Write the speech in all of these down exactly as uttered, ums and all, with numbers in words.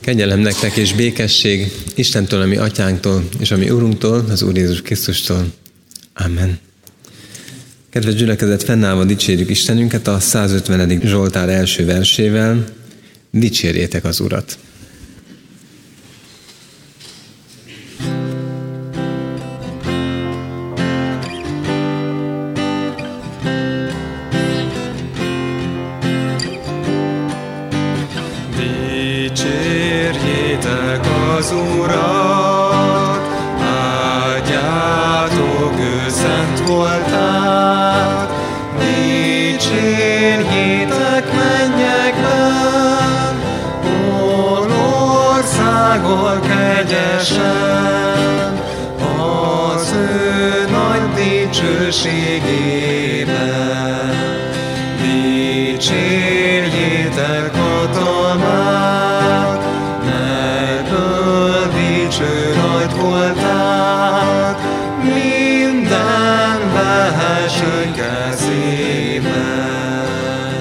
Kegyelem nektek és békesség Istentől, a mi atyánktól, és a mi Urunktól, az Úr Jézus Krisztustól. Amen. Kedves gyülekezet, fennállva dicsérjük Istenünket a százötvenedik Zsoltár első versével. Dicsérjétek az Urat! Dicsérjétek az Urat, áldjátok ő szent voltát, dicsérjétek mennyekben, országol kegyesen, az ő nagy dicsőségében. Dicsérjétek hatalmát, melyből dicső nagy voltát, minden vehessen kezében.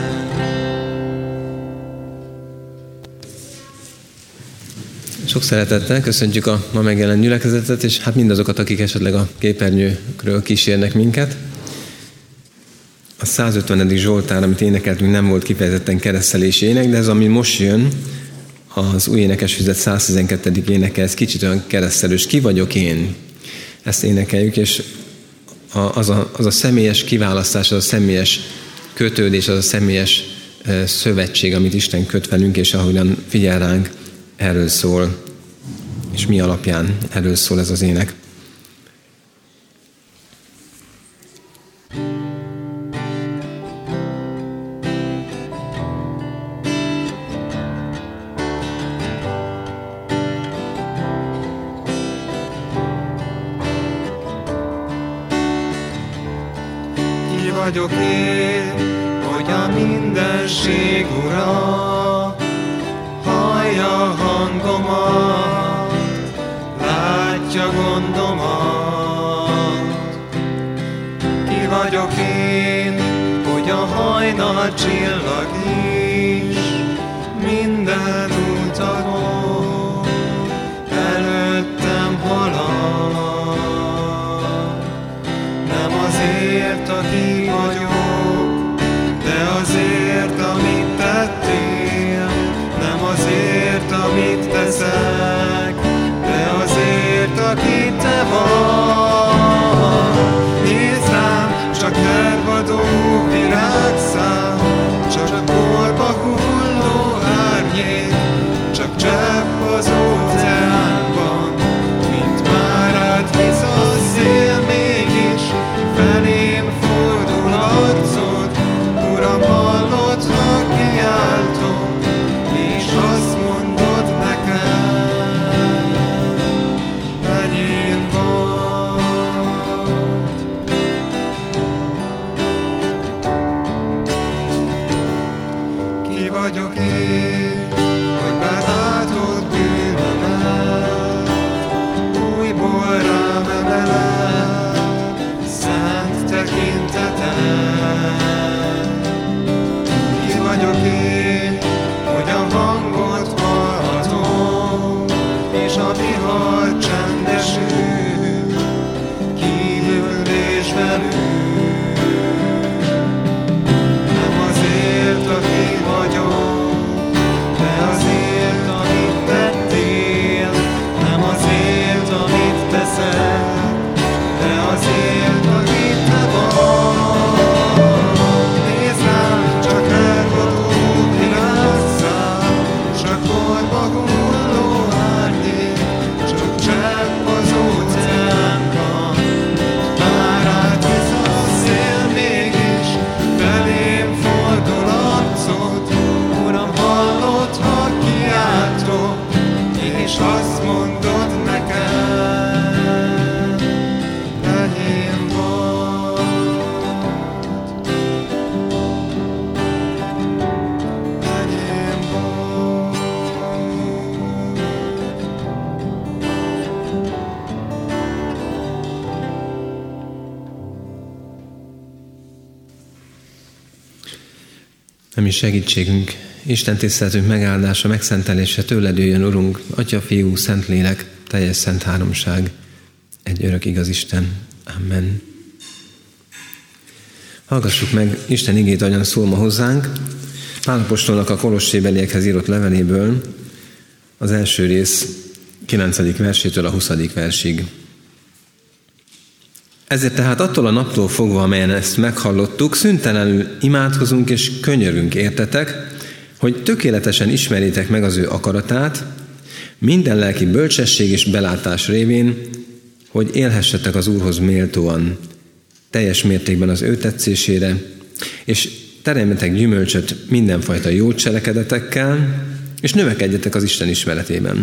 Sok szeretettel köszöntjük a ma megjelent gyülekezetet, és hát mindazokat, akik esetleg a képernyőkről kísérnek minket. A százötvenedik Zsoltár, amit énekeltünk, nem volt kifejezetten keresztelési ének, de ez, ami most jön, az új énekesfüzet száztizenkettedik éneke, ez kicsit olyan keresztelős. Ki vagyok én? Ezt énekeljük, és az a, az a személyes kiválasztás, az a személyes kötődés, az a személyes szövetség, amit Isten köt velünk, és ahogyan figyel ránk, erről szól, és mi alapján erről szól ez az ének. Ki vagyok én, hogy a mindenség ura, hallja hangomat, látja gondomat. Ki vagyok én, hogy a hajnal csillag is minden utamon előttem halad. Nem azért, aki vagyok, de azért, amit tettél. Nem azért, amit teszek, de azért, aki te vagy. Nézd rám, csak tervadó virágszám, csak porba hulló árnyék, csak csepp az óceánban, mint már átvisz a szél, mégis felém fordul arcod. Uram, hallod, ha kiáltom, és azt mondod nekem, enyém vagy. Ki vagyok én, hogy belátod bűnömet, újból rám emeled szent tekinteted. Ki vagyok én, hogy a hangot hallhatom, és a vihar csendesül, kívül és belül. Nem azért, aki vagyok, de azért, amit tettél. Nem azért, amit teszel, de azért, aki te vagy. Nézd rám, csak elvadó virágszám, csak porba hulló árnyék, csak csepp az óceánban, már átvisz a szél, mégis felém fordul arcod. Uram, hallod, ha kiáltok, és azt mondod nekem, enyém vagy. Enyém vagy. A mi segítségünk Isten tiszteletünk megáldása, megszentelése tőled jöjjön, Urunk, Atya, Fiú, Szentlélek, teljes szent háromság, egy örök igaz Isten. Amen. Hallgassuk meg Isten igét, ahogyan szól ma hozzánk. Pál apostolnak a kolossébeliekhez írott leveléből, az első rész kilencedik versétől a huszadik versig. Ezért tehát attól a naptól fogva, amelyen ezt meghallottuk, szüntelenül imádkozunk és könyörgünk értetek, hogy tökéletesen ismerjétek meg az ő akaratát, minden lelki bölcsesség és belátás révén, hogy élhessetek az Úrhoz méltóan, teljes mértékben az ő tetszésére, és teremjetek gyümölcsöt mindenfajta jó cselekedetekkel, és növekedjetek az Isten ismeretében.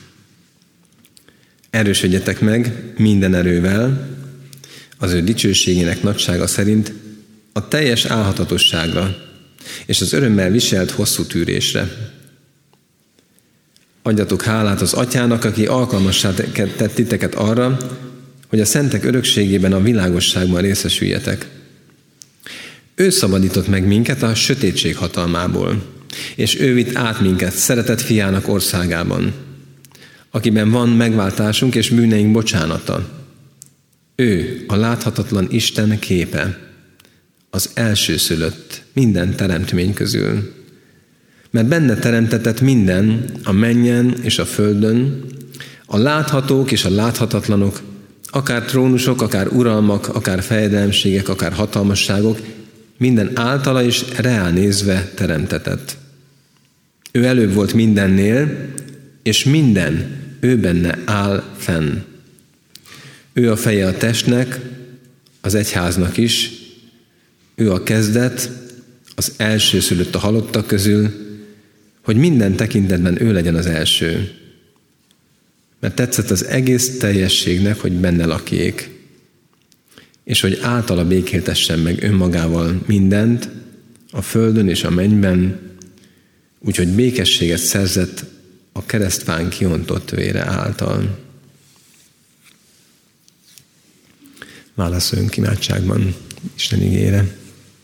Erősödjetek meg minden erővel, az ő dicsőségének nagysága szerint a teljes álhatatosságra, és az örömmel viselt hosszú tűrésre. Adjatok hálát az Atyának, aki alkalmassá tett titeket arra, hogy a szentek örökségében a világosságban részesüljetek. Ő szabadított meg minket a sötétség hatalmából, és ő vitt át minket szeretett fiának országában, akiben van megváltásunk és bűneink bocsánata. Ő a láthatatlan Isten képe, az elsőszülött minden teremtmény közül. Mert benne teremtetett minden, a mennyen és a földön, a láthatók és a láthatatlanok, akár trónusok, akár uralmak, akár fejedelemségek, akár hatalmasságok, minden általa is reál nézve teremtetett. Ő előbb volt mindennél, és minden ő benne áll fenn. Ő a feje a testnek, az egyháznak is, ő a kezdet, az elsőszülött a halottak közül, hogy minden tekintetben ő legyen az első. Mert tetszett az egész teljességnek, hogy benne lakjék, és hogy általa békéltessen meg önmagával mindent, a földön és a mennyben, úgyhogy békességet szerzett a keresztfán kiontott vére által. Válaszoljunk imádságban Isten igére.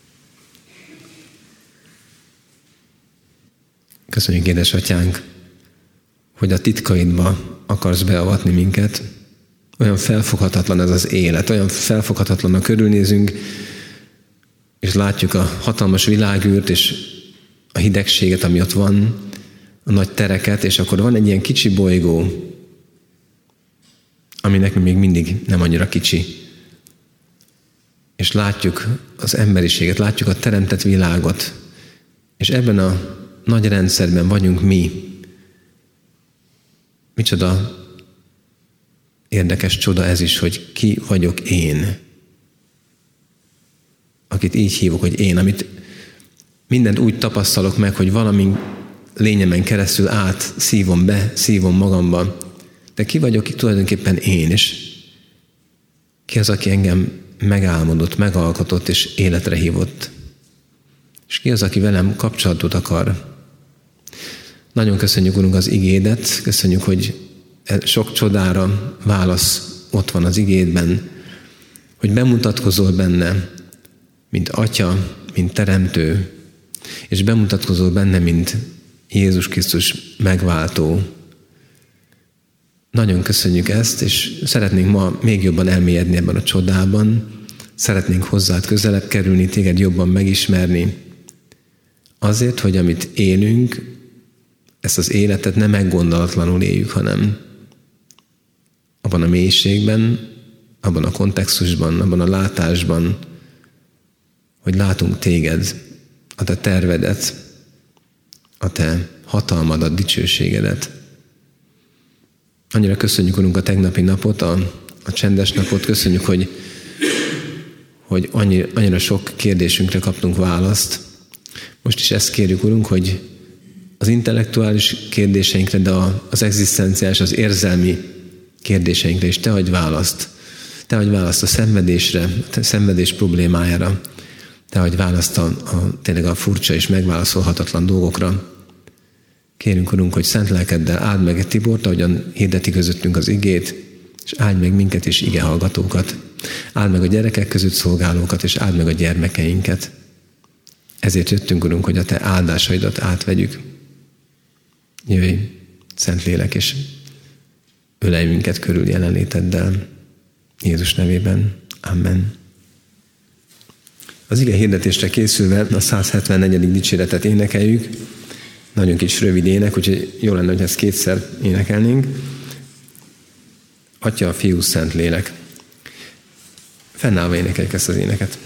Köszönjük, édesatyánk, hogy a titkaidba akarsz beavatni minket. Olyan felfoghatatlan ez az élet, olyan felfoghatatlan, a körülnézünk, és látjuk a hatalmas világűrt, és a hidegséget, ami ott van, a nagy tereket, és akkor van egy ilyen kicsi bolygó, ami nekünk még mindig nem annyira kicsi. És látjuk az emberiséget, látjuk a teremtett világot, és ebben a nagy rendszerben vagyunk mi. Micsoda érdekes csoda ez is, hogy ki vagyok én. Akit így hívok, hogy én, amit mindent úgy tapasztalok meg, hogy valami lényemen keresztül át szívom be, szívom magamba. De ki vagyok tulajdonképpen én, és ki az, aki engem megálmodott, megalkotott és életre hívott. És ki az, aki velem kapcsolatot akar. Nagyon köszönjük, Urunk, az igédet, köszönjük, hogy sok csodára válasz ott van az igédben, hogy bemutatkozol benne, mint Atya, mint Teremtő, és bemutatkozol benne, mint Jézus Krisztus megváltó. Nagyon köszönjük ezt, és szeretnénk ma még jobban elmélyedni ebben a csodában, szeretnénk hozzád közelebb kerülni, téged jobban megismerni, azért, hogy amit élünk, ezt az életet nem meggondolatlanul éljük, hanem abban a mélységben, abban a kontextusban, abban a látásban, hogy látunk téged, a te tervedet, a te hatalmadat, dicsőségedet. Annyira köszönjük, Urunk, a tegnapi napot, a, a csendes napot, köszönjük, hogy, hogy annyira, annyira sok kérdésünkre kaptunk választ. Most is ezt kérjük, Urunk, hogy az intellektuális kérdéseinkre, de az egzisztenciális, az érzelmi kérdéseinkre is te adj választ. Te adj választ a szenvedésre, a szenvedés problémájára. Te adj választ a, a, tényleg a furcsa és megválaszolhatatlan dolgokra. Kérünk, Urunk, hogy szent lelkeddel áld meg Tibort, ahogyan hirdeti közöttünk az igét, és áld meg minket is igehallgatókat. Áld meg a gyerekek között szolgálókat, és áld meg a gyermekeinket. Ezért jöttünk, Urunk, hogy a Te áldásaidat átvegyük. Jöjj, Szentlélek, és ölelj minket körül jelenléteddel. Jézus nevében. Amen. Az ige hirdetésre készülve a száz hetvennegy. dicséretet énekeljük. Nagyon kis rövid ének, úgyhogy jó lenne, hogy ezt kétszer énekelnénk. Atya, Fiú, Szentlélek. Fennállva énekeljük ezt az éneket.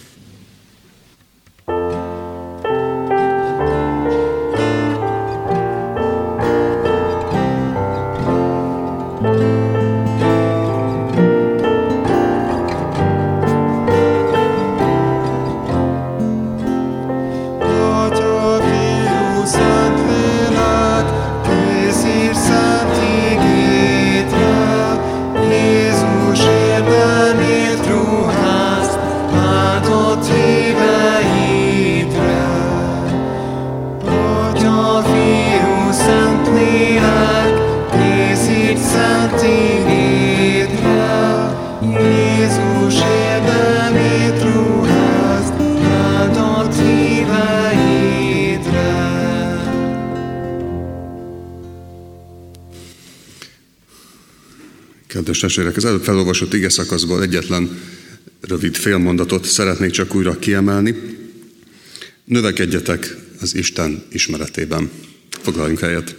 Kedves testvérek, az előbb felolvasott ige szakaszból egyetlen rövid félmondatot szeretnék csak újra kiemelni. Növekedjetek az Isten ismeretében. Foglaljunk helyet.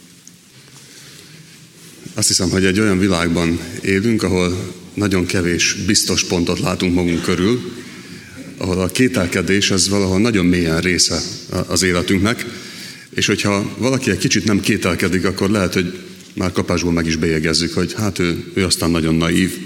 Azt hiszem, hogy egy olyan világban élünk, ahol nagyon kevés biztos pontot látunk magunk körül, ahol a kételkedés az valahol nagyon mélyen része az életünknek, és hogyha valaki egy kicsit nem kételkedik, akkor lehet, hogy már kapásból meg is bélyegezzük, hogy hát ő, ő aztán nagyon naív.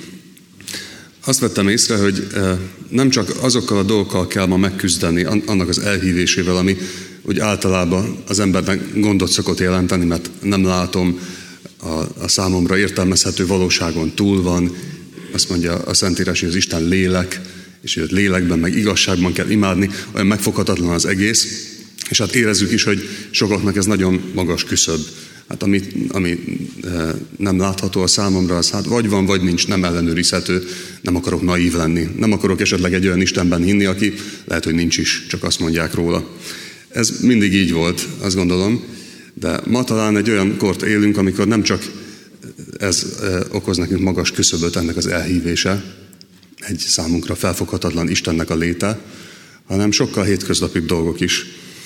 Azt vettem észre, hogy nem csak azokkal a dolgokkal kell ma megküzdeni, annak az elhívésével, ami úgy általában az embernek gondot szokott jelenteni, mert nem látom, a, a számomra értelmezhető valóságon túl van. Azt mondja a Szentírás, hogy az Isten lélek, és hogy lélekben, meg igazságban kell imádni, olyan megfoghatatlan az egész, és hát érezzük is, hogy sokaknak ez nagyon magas küszöb. Hát ami, ami nem látható a számomra, az hát vagy van, vagy nincs, nem ellenőrizhető, nem akarok naív lenni. Nem akarok esetleg egy olyan Istenben hinni, aki lehet, hogy nincs is, csak azt mondják róla. Ez mindig így volt, azt gondolom, de ma talán egy olyan kort élünk, amikor nem csak ez okoz nekünk magas küszöböt, ennek az elhívése, egy számunkra felfoghatatlan Istennek a léte, hanem sokkal hétköznapibb dolgok is.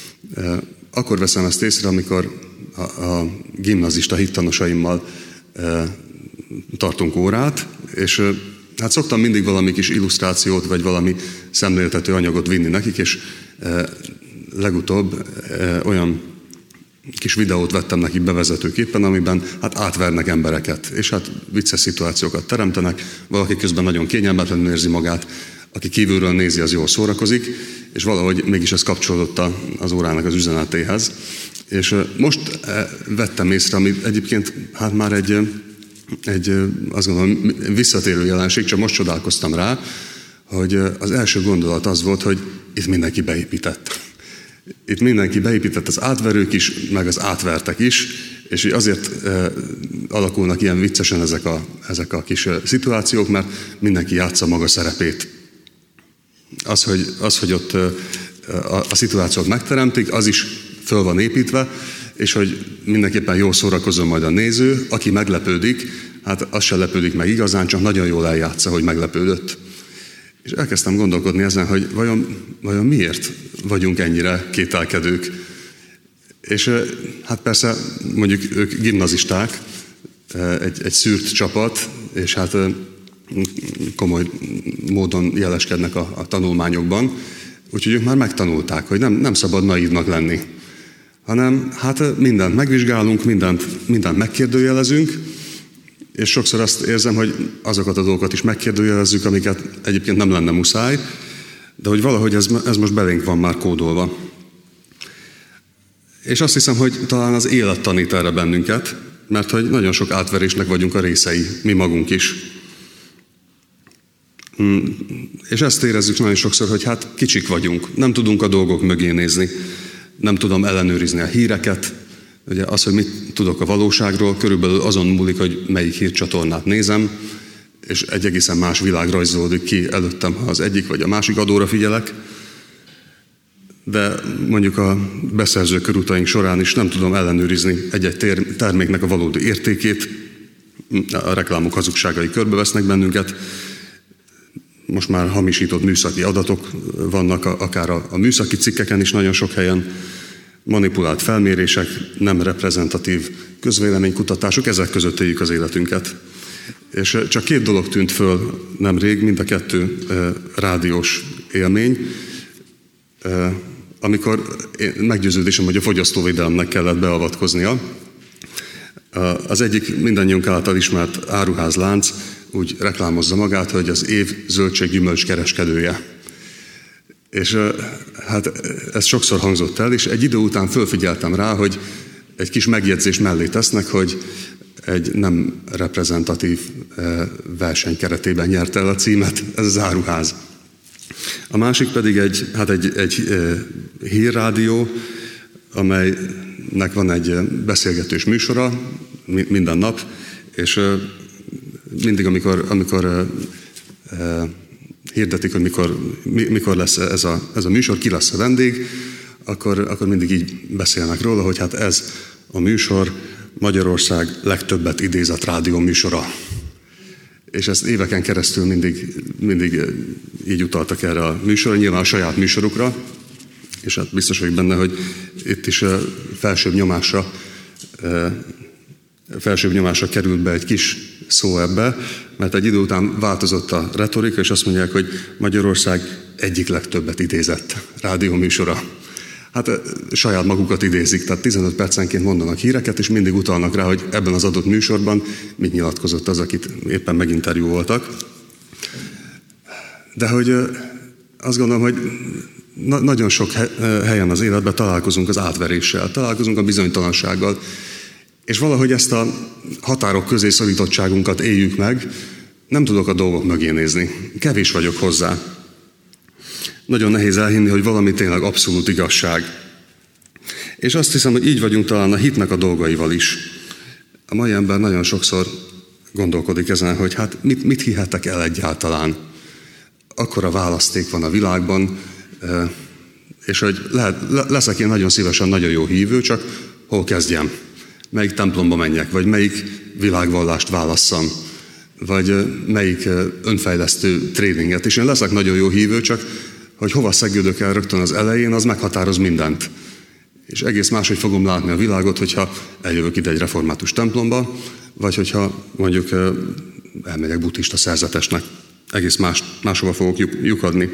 Akkor veszem ezt észre, amikor a, a gimnazista hittanosaimmal e, tartunk órát, és e, hát szoktam mindig valami kis illusztrációt, vagy valami szemléltető anyagot vinni nekik, és e, legutóbb e, olyan kis videót vettem nekik bevezetőképpen, amiben hát átvernek embereket, és hát vicces szituációkat teremtenek, valaki közben nagyon kényelmetlenül érzi magát, aki kívülről nézi, az jól szórakozik, és valahogy mégis ez kapcsolódott az órának az üzenetéhez. És most vettem észre, ami egyébként hát már egy, egy azt gondolom visszatérő jelenség, csak most csodálkoztam rá, hogy az első gondolat az volt, hogy itt mindenki beépített. Itt mindenki beépített, az átverők is, meg az átvertek is, és azért e, alakulnak ilyen viccesen ezek a, ezek a kis szituációk, mert mindenki játsza maga szerepét. Az, hogy, az, hogy ott a, a szituációt megteremtik, az is föl van építve, és hogy mindenképpen jól szórakozom majd a néző, aki meglepődik, hát az se lepődik meg igazán, csak nagyon jól eljátsza, hogy meglepődött. És elkezdtem gondolkodni ezen, hogy vajon, vajon miért vagyunk ennyire kételkedők. És hát persze mondjuk ők gimnazisták, egy, egy szűrt csapat, és hát komoly módon jeleskednek a, a tanulmányokban, úgyhogy ők már megtanulták, hogy nem, nem szabad naívnak lenni, hanem hát mindent megvizsgálunk, mindent, mindent megkérdőjelezünk, és sokszor azt érzem, hogy azokat a dolgokat is megkérdőjelezzük, amiket egyébként nem lenne muszáj, de hogy valahogy ez, ez most belénk van már kódolva. És azt hiszem, hogy talán az élet tanít erre bennünket, mert hogy nagyon sok átverésnek vagyunk a részei, mi magunk is. És ezt érezzük nagyon sokszor, hogy hát kicsik vagyunk, nem tudunk a dolgok mögé nézni, nem tudom ellenőrizni a híreket. Ugye az, hogy mit tudok a valóságról, körülbelül azon múlik, hogy melyik hírcsatornát nézem, és egy egészen más világ rajzolódik ki előttem, ha az egyik vagy a másik adóra figyelek. de mondjuk a beszerző körutaink során is nem tudom ellenőrizni egy-egy terméknek a valódi értékét, a reklámok hazugságai körbevesznek bennünket, most már hamisított műszaki adatok vannak, akár a, a műszaki cikkeken is nagyon sok helyen, manipulált felmérések, nem reprezentatív közvéleménykutatások, ezek között éljük az életünket. És csak két dolog tűnt föl nemrég, mind a kettő e, rádiós élmény, e, amikor meggyőződésem, hogy a fogyasztóvédelemnek kellett beavatkoznia. Az egyik mindannyiunk által ismert áruházlánc úgy reklámozza magát, hogy az év zöldség-gyümölcs kereskedője. És hát ez sokszor hangzott el, és egy idő után fölfigyeltem rá, hogy egy kis megjegyzés mellé tesznek, hogy egy nem reprezentatív verseny keretében nyerte el a címet, ez az áruház. A másik pedig egy, hát egy, egy hírrádió, amelynek van egy beszélgetős műsora minden nap, és mindig, amikor, amikor hirdetik, hogy mikor, mikor lesz ez a, ez a műsor, ki lesz a vendég, akkor, akkor mindig így beszélnek róla, hogy hát ez a műsor Magyarország legtöbbet idézett rádió műsora. És ezt éveken keresztül mindig, mindig így utaltak erre a műsorra, nyilván a saját műsorukra, és hát biztos vagyok benne, hogy itt is felsőbb nyomásra, felsőbb nyomásra került be egy kis szó ebbe, mert egy idő után változott a retorika, és azt mondják, hogy Magyarország egyik legtöbbet idézett rádióműsora. Hát saját magukat idézik, tehát tizenöt percenként mondanak híreket, és mindig utalnak rá, hogy ebben az adott műsorban mit nyilatkozott az, akit éppen meginterjúoltak. De hogy azt gondolom, hogy na- nagyon sok helyen az életben találkozunk az átveréssel, találkozunk a bizonytalansággal, és valahogy ezt a határok közé szorítottságunkat éljük meg, nem tudok a dolgok mögé nézni, kevés vagyok hozzá. Nagyon nehéz elhinni, hogy valami tényleg abszolút igazság. És azt hiszem, hogy így vagyunk talán a hitnek a dolgaival is. A mai ember nagyon sokszor gondolkodik ezen, hogy hát mit, mit hihetek el egyáltalán. Akkora választék van a világban, és hogy lehet, leszek én nagyon szívesen nagyon jó hívő, csak hol kezdjem? Melyik templomba menjek, vagy melyik világvallást válasszam, vagy melyik önfejlesztő tréninget. És én leszek nagyon jó hívő, csak hogy hova szegődök el rögtön az elején, az meghatároz mindent. És egész máshogy fogom látni a világot, hogyha eljövök ide egy református templomba, vagy hogyha mondjuk elmegyek buddhista szerzetesnek. Egész más, máshova fogok lyukadni.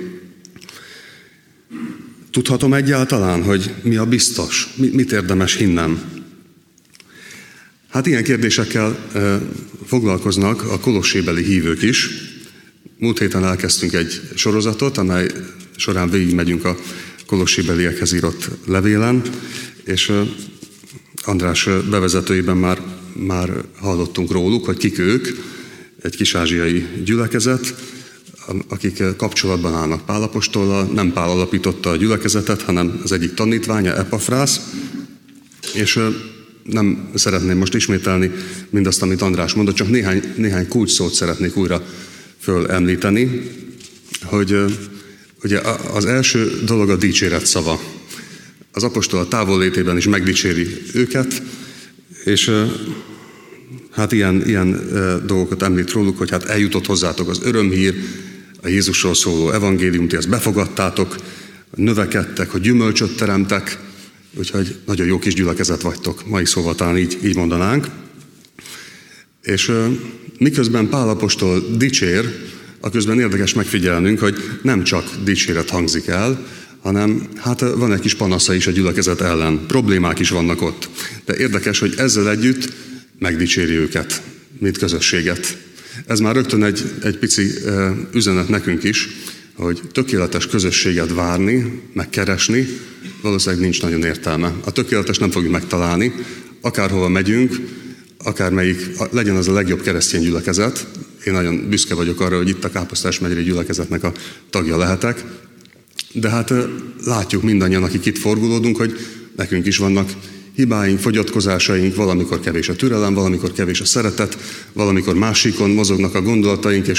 Tudhatom egyáltalán, hogy mi a biztos? Mit érdemes hinnem? Hát ilyen kérdésekkel foglalkoznak a kolossébeli hívők is. Múlt héten elkezdtünk egy sorozatot, amely során végigmegyünk a kolossébeliekhez írott levélen, és András bevezetőjében már, már hallottunk róluk, hogy kik ők, egy kis-ázsiai gyülekezet, akik kapcsolatban állnak Pál apostollal. Nem Pál alapította a gyülekezetet, hanem az egyik tanítványa, Epafrász, és nem szeretném most ismételni mindazt, amit András mondott, csak néhány, néhány kulcsszót szeretnék újra fölemlíteni, hogy ugye az első dolog a dicséret szava. Az apostol a távollétében is megdicséri őket, és hát ilyen, ilyen dolgokat említ róluk, hogy hát eljutott hozzátok az örömhír, a Jézusról szóló evangélium, ti ezt befogadtátok, növekedtek, hogy gyümölcsöt teremtek, úgyhogy nagyon jó kis gyülekezet vagytok, mai szóval talán így, így mondanánk. És miközben Pál apostol dicsér, aközben érdekes megfigyelnünk, hogy nem csak dicséret hangzik el, hanem hát van egy kis panasza is a gyülekezet ellen. Problémák is vannak ott. De érdekes, hogy ezzel együtt megdicséri őket, mint közösséget. Ez már rögtön egy, egy pici üzenet nekünk is, hogy tökéletes közösséget várni, megkeresni, valószínűleg nincs nagyon értelme. A tökéletes nem fogjuk megtalálni, akárhova megyünk, akármelyik, legyen az a legjobb keresztény gyülekezet. Én nagyon büszke vagyok arra, hogy itt a Káposztás megyei gyülekezetnek a tagja lehetek. De hát látjuk mindannyian, akik itt forgulódunk, hogy nekünk is vannak hibáink, fogyatkozásaink, valamikor kevés a türelem, valamikor kevés a szeretet, valamikor másikon mozognak a gondolataink, és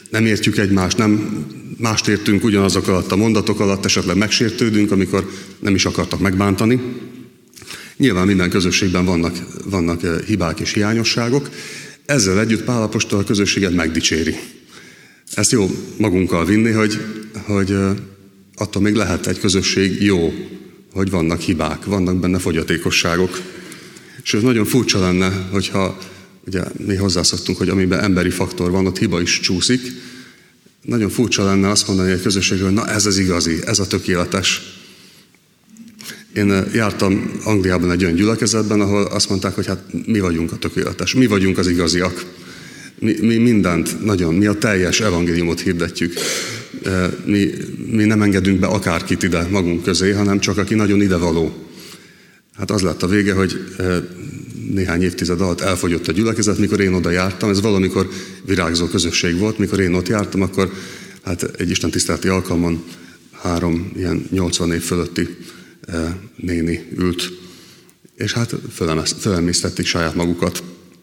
nem értjük egymást, nem mást értünk ugyanazok alatt a mondatok alatt, esetleg megsértődünk, amikor nem is akartak megbántani. Nyilván minden közösségben vannak, vannak hibák és hiányosságok, ezzel együtt Pál apostol a közösséget megdicséri. Ezt jó magunkkal vinni, hogy, hogy attól még lehet egy közösség jó, hogy vannak hibák, vannak benne fogyatékosságok. És ez nagyon furcsa lenne, hogyha ugye mi hozzászoktunk, hogy amiben emberi faktor van, ott hiba is csúszik. Nagyon furcsa lenne azt mondani egy közösségről, hogy na ez az igazi, ez a tökéletes. Én jártam Angliában egy olyan gyülekezetben, ahol azt mondták, hogy hát mi vagyunk a tökéletes, mi vagyunk az igaziak. Mi, mi mindent nagyon, mi a teljes evangéliumot hirdetjük. Mi, mi nem engedünk be akárkit ide magunk közé, hanem csak aki nagyon idevaló. Hát az lett a vége, hogy néhány évtized alatt elfogyott a gyülekezet, mikor én oda jártam. Ez valamikor virágzó közösség volt, mikor én ott jártam, akkor hát egy istentiszteleti alkalmon három ilyen nyolcvan év fölötti néni ült, és hát fölemésztették saját magukat.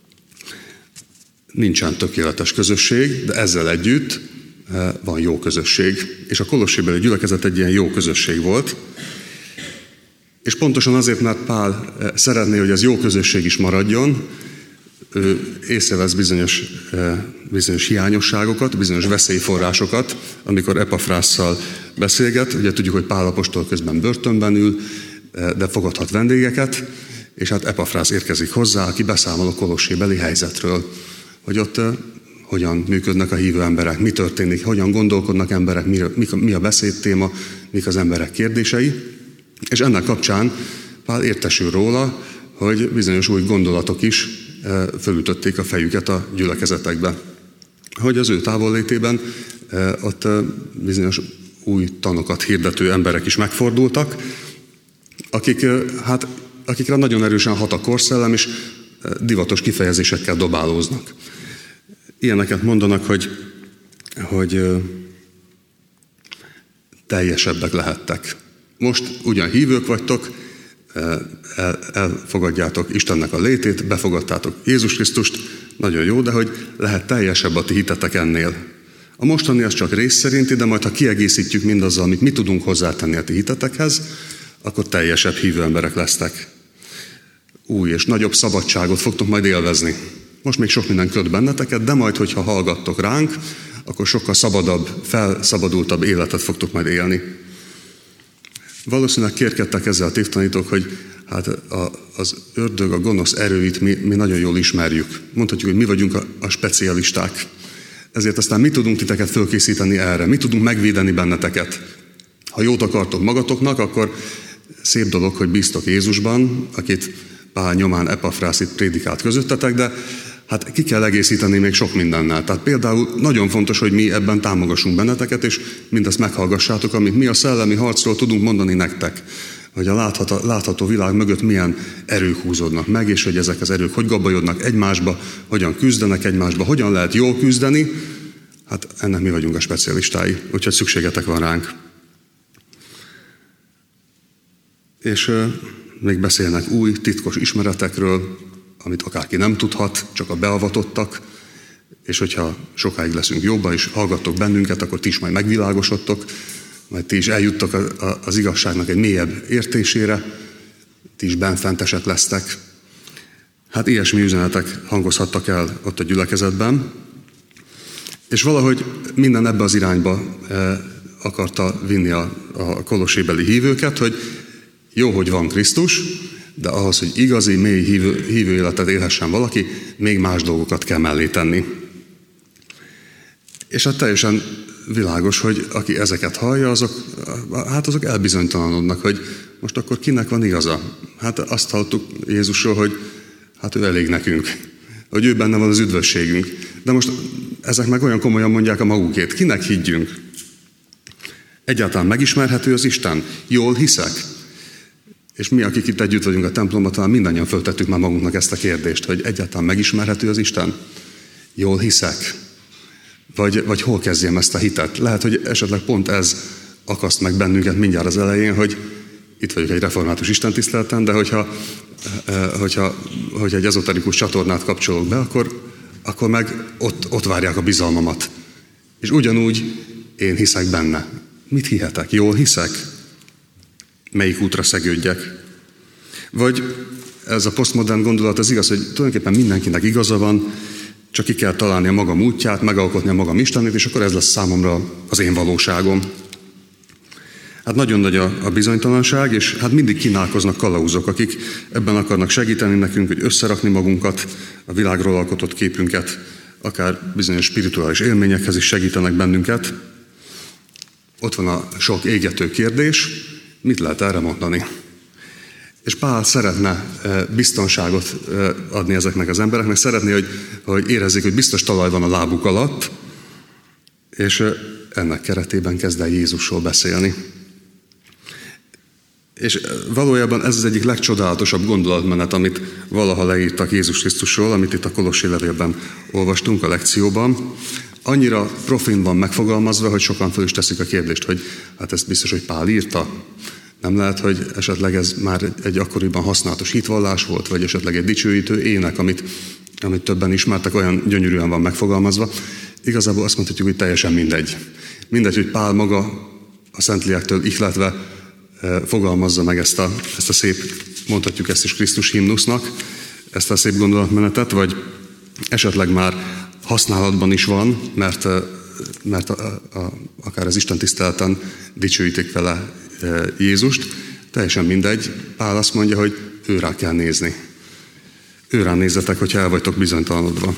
Nincsen tökéletes közösség, de ezzel együtt van jó közösség. És a kolossébeli gyülekezet egy ilyen jó közösség volt. És pontosan azért, mert Pál szeretné, hogy ez jó közösség is maradjon, ő észrevesz bizonyos, bizonyos hiányosságokat, bizonyos veszélyforrásokat, amikor Epafrásszal beszélget. Ugye tudjuk, hogy Pál apostol közben börtönben ül, de fogadhat vendégeket, és hát Epafrász érkezik hozzá, aki beszámol a kolossébeli helyzetről, hogy ott hogyan működnek a hívő emberek, mi történik, hogyan gondolkodnak emberek, mi a beszédtéma, mik az emberek kérdései. És ennek kapcsán Pál értesül róla, hogy bizonyos új gondolatok is fölütötték a fejüket a gyülekezetekbe. Hogy az ő távollétében ott bizonyos új tanokat hirdető emberek is megfordultak, akik, hát, akikre nagyon erősen hat a korszellem, és divatos kifejezésekkel dobálóznak. Ilyeneket mondanak, hogy, hogy teljesebbek lehettek. Most ugyan hívők vagytok, el, elfogadjátok Istennek a létét, befogadtátok Jézus Krisztust, nagyon jó, de hogy lehet teljesebb a ti hitetek ennél. A mostani az csak rész szerinti, de majd ha kiegészítjük mindazzal, amit mi tudunk hozzátenni a ti hitetekhez, akkor teljesebb hívő emberek lesztek. Új és nagyobb szabadságot fogtok majd élvezni. Most még sok minden köt benneteket, de majd, hogyha hallgattok ránk, akkor sokkal szabadabb, felszabadultabb életet fogtok majd élni. Valószínűleg kérkedtek ezzel a tévtanítók, hogy hát a, az ördög, a gonosz erőit mi, mi nagyon jól ismerjük. Mondhatjuk, hogy mi vagyunk a, a specialisták. Ezért aztán mi tudunk titeket fölkészíteni erre, mi tudunk megvédeni benneteket. Ha jót akartok magatoknak, akkor szép dolog, hogy bíztok Jézusban, akit Pál nyomán Epafrász itt prédikált közöttetek, de hát ki kell egészíteni még sok mindennel. Tehát például nagyon fontos, hogy mi ebben támogassunk benneteket, és mindezt meghallgassátok, amit mi a szellemi harcról tudunk mondani nektek. Hogy a látható, látható világ mögött milyen erők húzódnak meg, és hogy ezek az erők hogy gabajodnak egymásba, hogyan küzdenek egymásba, hogyan lehet jól küzdeni. Hát ennek mi vagyunk a specialistái, úgyhogy szükségetek van ránk. És euh, még beszélnek új, titkos ismeretekről, amit akárki nem tudhat, csak a beavatottak, és hogyha sokáig leszünk jobban, és hallgattok bennünket, akkor ti is majd megvilágosodtok, majd ti is eljuttok a, a, az igazságnak egy mélyebb értésére, ti is benfentesek lesztek. Hát ilyesmi üzenetek hangozhattak el ott a gyülekezetben, és valahogy minden ebbe az irányba e, akarta vinni a, a kolossébeli hívőket, hogy jó, hogy van Krisztus, de ahhoz, hogy igazi, mély hívő, hívő életet élhessen valaki, még más dolgokat kell mellé tenni. És hát teljesen világos, hogy aki ezeket hallja, azok, hát azok elbizonytalanodnak, hogy most akkor kinek van igaza. Hát azt hallottuk Jézusról, hogy hát ő elég nekünk, hogy ő benne van az üdvösségünk. De most ezek meg olyan komolyan mondják a magukét. Kinek higgyünk? Egyáltalán megismerhető az Isten? Jól hiszek? És mi, akik itt együtt vagyunk a templomban, talán mindannyian föltettük már magunknak ezt a kérdést, hogy egyáltalán megismerhető az Isten? Jól hiszek? Vagy, vagy hol kezdjem ezt a hitet? Lehet, hogy esetleg pont ez akaszt meg bennünket mindjárt az elején, hogy itt vagyok egy református istentiszteleten, de hogyha, hogyha, hogyha egy ezoterikus csatornát kapcsolok be, akkor, akkor meg ott, ott várják a bizalmamat. És ugyanúgy én hiszek benne. Mit hihetek? Jól hiszek? Melyik útra szegődjek? Vagy ez a posztmodern gondolat az igaz, hogy tulajdonképpen mindenkinek igaza van, csak ki kell találni a magam útját, megalkotni a magam Istenét, és akkor ez lesz számomra az én valóságom. Hát nagyon nagy a, a bizonytalanság, és hát mindig kínálkoznak kalauzok, akik ebben akarnak segíteni nekünk, hogy összerakni magunkat, a világról alkotott képünket, akár bizonyos spirituális élményekhez is segítenek bennünket. Ott van a sok égető kérdés, mit lehet erre mondani? És Pál szeretne biztonságot adni ezeknek az embereknek, szeretné, hogy, hogy érezzék, hogy biztos talaj van a lábuk alatt, és ennek keretében kezd el Jézusról beszélni. És valójában ez az egyik legcsodálatosabb gondolatmenet, amit valaha leírtak Jézus Krisztusról, amit itt a Kolossi levélben olvastunk a lekcióban. Annyira profin van megfogalmazva, hogy sokan föl is teszik a kérdést, hogy hát ezt biztos, hogy Pál írta. Nem lehet, hogy esetleg ez már egy akkoriban használatos hitvallás volt, vagy esetleg egy dicsőítő ének, amit, amit többen ismertek, olyan gyönyörűen van megfogalmazva. Igazából azt mondhatjuk, hogy teljesen mindegy. Mindegy, hogy Pál maga a Szentléliektől ihletve fogalmazza meg ezt a, ezt a szép, mondhatjuk ezt is Krisztus himnusznak, ezt a szép gondolatmenetet, vagy esetleg már használatban is van, mert, mert a, a, akár az Isten tiszteleten dicsőítik vele Jézust. Teljesen mindegy. Pál azt mondja, hogy őrá kell nézni. Őrá nézzetek, hogyha el vagytok bizonytalanodva.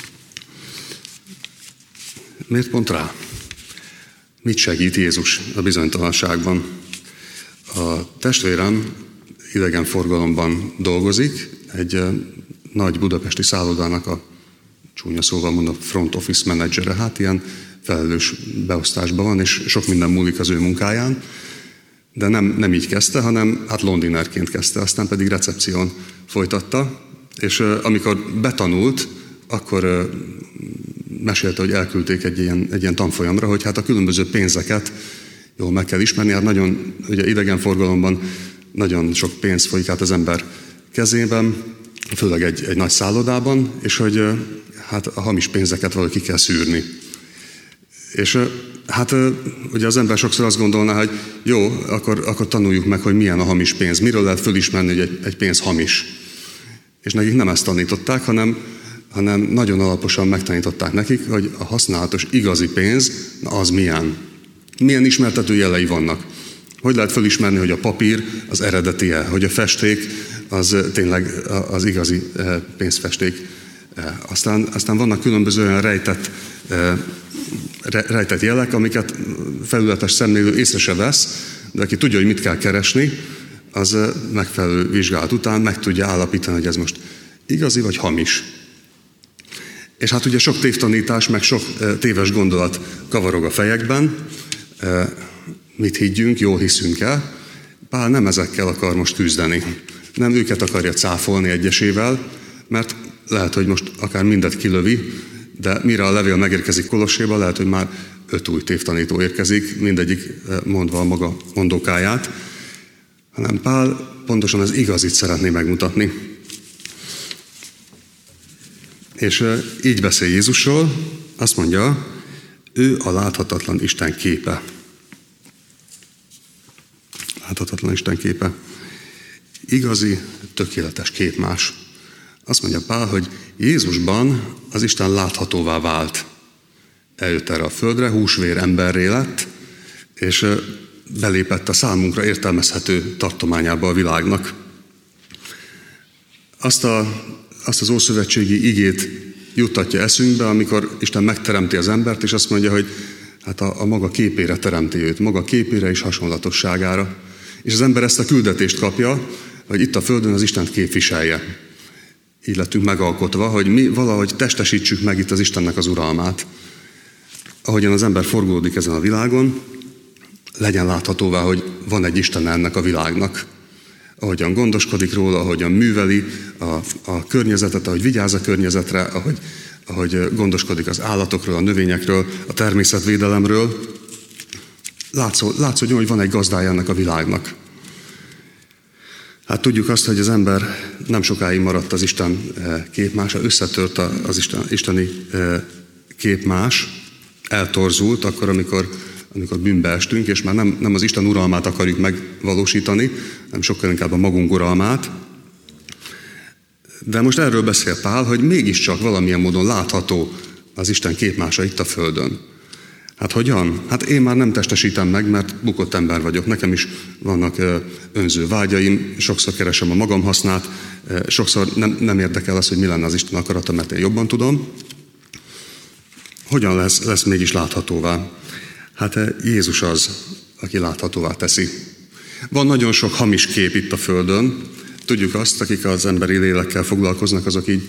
Miért pont rá? Mit segít Jézus a bizonytalanságban? A testvérem idegenforgalomban dolgozik, egy nagy budapesti szállodának a csúnya szóval mondom front office menedzsere, hát ilyen felelős beosztásban van, és sok minden múlik az ő munkáján, de nem, nem így kezdte, hanem hát londinerként kezdte, aztán pedig recepción folytatta, és amikor betanult, akkor mesélte, hogy elküldték egy ilyen, egy ilyen tanfolyamra, hogy hát a különböző pénzeket jól meg kell ismerni, hát nagyon, ugye idegenforgalomban nagyon sok pénz folyik át az ember kezében, főleg egy, egy nagy szállodában, és hogy hát a hamis pénzeket valahogy ki kell szűrni. És hát ugye az ember sokszor azt gondolná, hogy jó, akkor, akkor tanuljuk meg, hogy milyen a hamis pénz, miről lehet fölismerni, hogy egy, egy pénz hamis. És nekik nem ezt tanították, hanem, hanem nagyon alaposan megtanították nekik, hogy a használatos igazi pénz, na az milyen. Milyen ismertető jelei vannak. Hogy lehet fölismerni, hogy a papír az eredetie, hogy a festék az tényleg az igazi pénzfesték. Aztán, aztán vannak különböző olyan rejtett, rejtett jelek, amiket felületes szemlélő észre se vesz, de aki tudja, hogy mit kell keresni, az megfelelő vizsgálat után meg tudja állapítani, hogy ez most igazi vagy hamis. És hát ugye sok tévtanítás, meg sok téves gondolat kavarog a fejekben, mit higgyünk, jól hiszünk el. Pál nem ezekkel akar most küzdeni. Nem őket akarja cáfolni egyesével, mert lehet, hogy most akár mindet kilövi, de mire a levél megérkezik Kolosséba, lehet, hogy már öt új tévtanító érkezik, mindegyik mondva a maga mondókáját, hanem Pál pontosan az igazit szeretné megmutatni. És így beszél Jézusról, azt mondja, ő a láthatatlan Isten képe. Láthatatlan Isten képe. Igazi, tökéletes képmás. Azt mondja Pál, hogy Jézusban az Isten láthatóvá vált. Eljött erre a földre, húsvér emberré lett, és belépett a számunkra értelmezhető tartományába a világnak. Azt, a, azt az ószövetségi igét juttatja eszünkbe, amikor Isten megteremti az embert, és azt mondja, hogy hát a, a maga képére teremti őt, maga képére és hasonlatosságára. És az ember ezt a küldetést kapja, hogy itt a földön az Istent képviselje. Így lettünk megalkotva, hogy mi valahogy testesítsük meg itt az Istennek az uralmát. Ahogyan az ember forgolódik ezen a világon, legyen láthatóvá, hogy van egy Isten ennek a világnak. Ahogyan gondoskodik róla, ahogyan műveli a, a környezetet, ahogy vigyáz a környezetre, ahogy, ahogy gondoskodik az állatokról, a növényekről, a természetvédelemről. Látszó, látszódjon, hogy van egy gazdája ennek a világnak. Hát tudjuk azt, hogy az ember nem sokáig maradt az Isten képmása, összetört az Isten, isteni képmás, eltorzult, akkor, amikor, amikor bűnbe estünk, és már nem, nem az Isten uralmát akarjuk megvalósítani, hanem sokkal inkább a magunk uralmát. De most erről beszél Pál, hogy mégiscsak valamilyen módon látható az Isten képmása itt a földön. Hát hogyan? Hát én már nem testesítem meg, mert bukott ember vagyok. Nekem is vannak önző vágyaim, sokszor keresem a magam hasznát, sokszor nem, nem érdekel az, hogy mi lenne az Isten akarata, mert én jobban tudom. Hogyan lesz, lesz mégis láthatóvá? Hát Jézus az, aki láthatóvá teszi. Van nagyon sok hamis kép itt a földön. Tudjuk azt, akik az emberi lélekkel foglalkoznak, azok így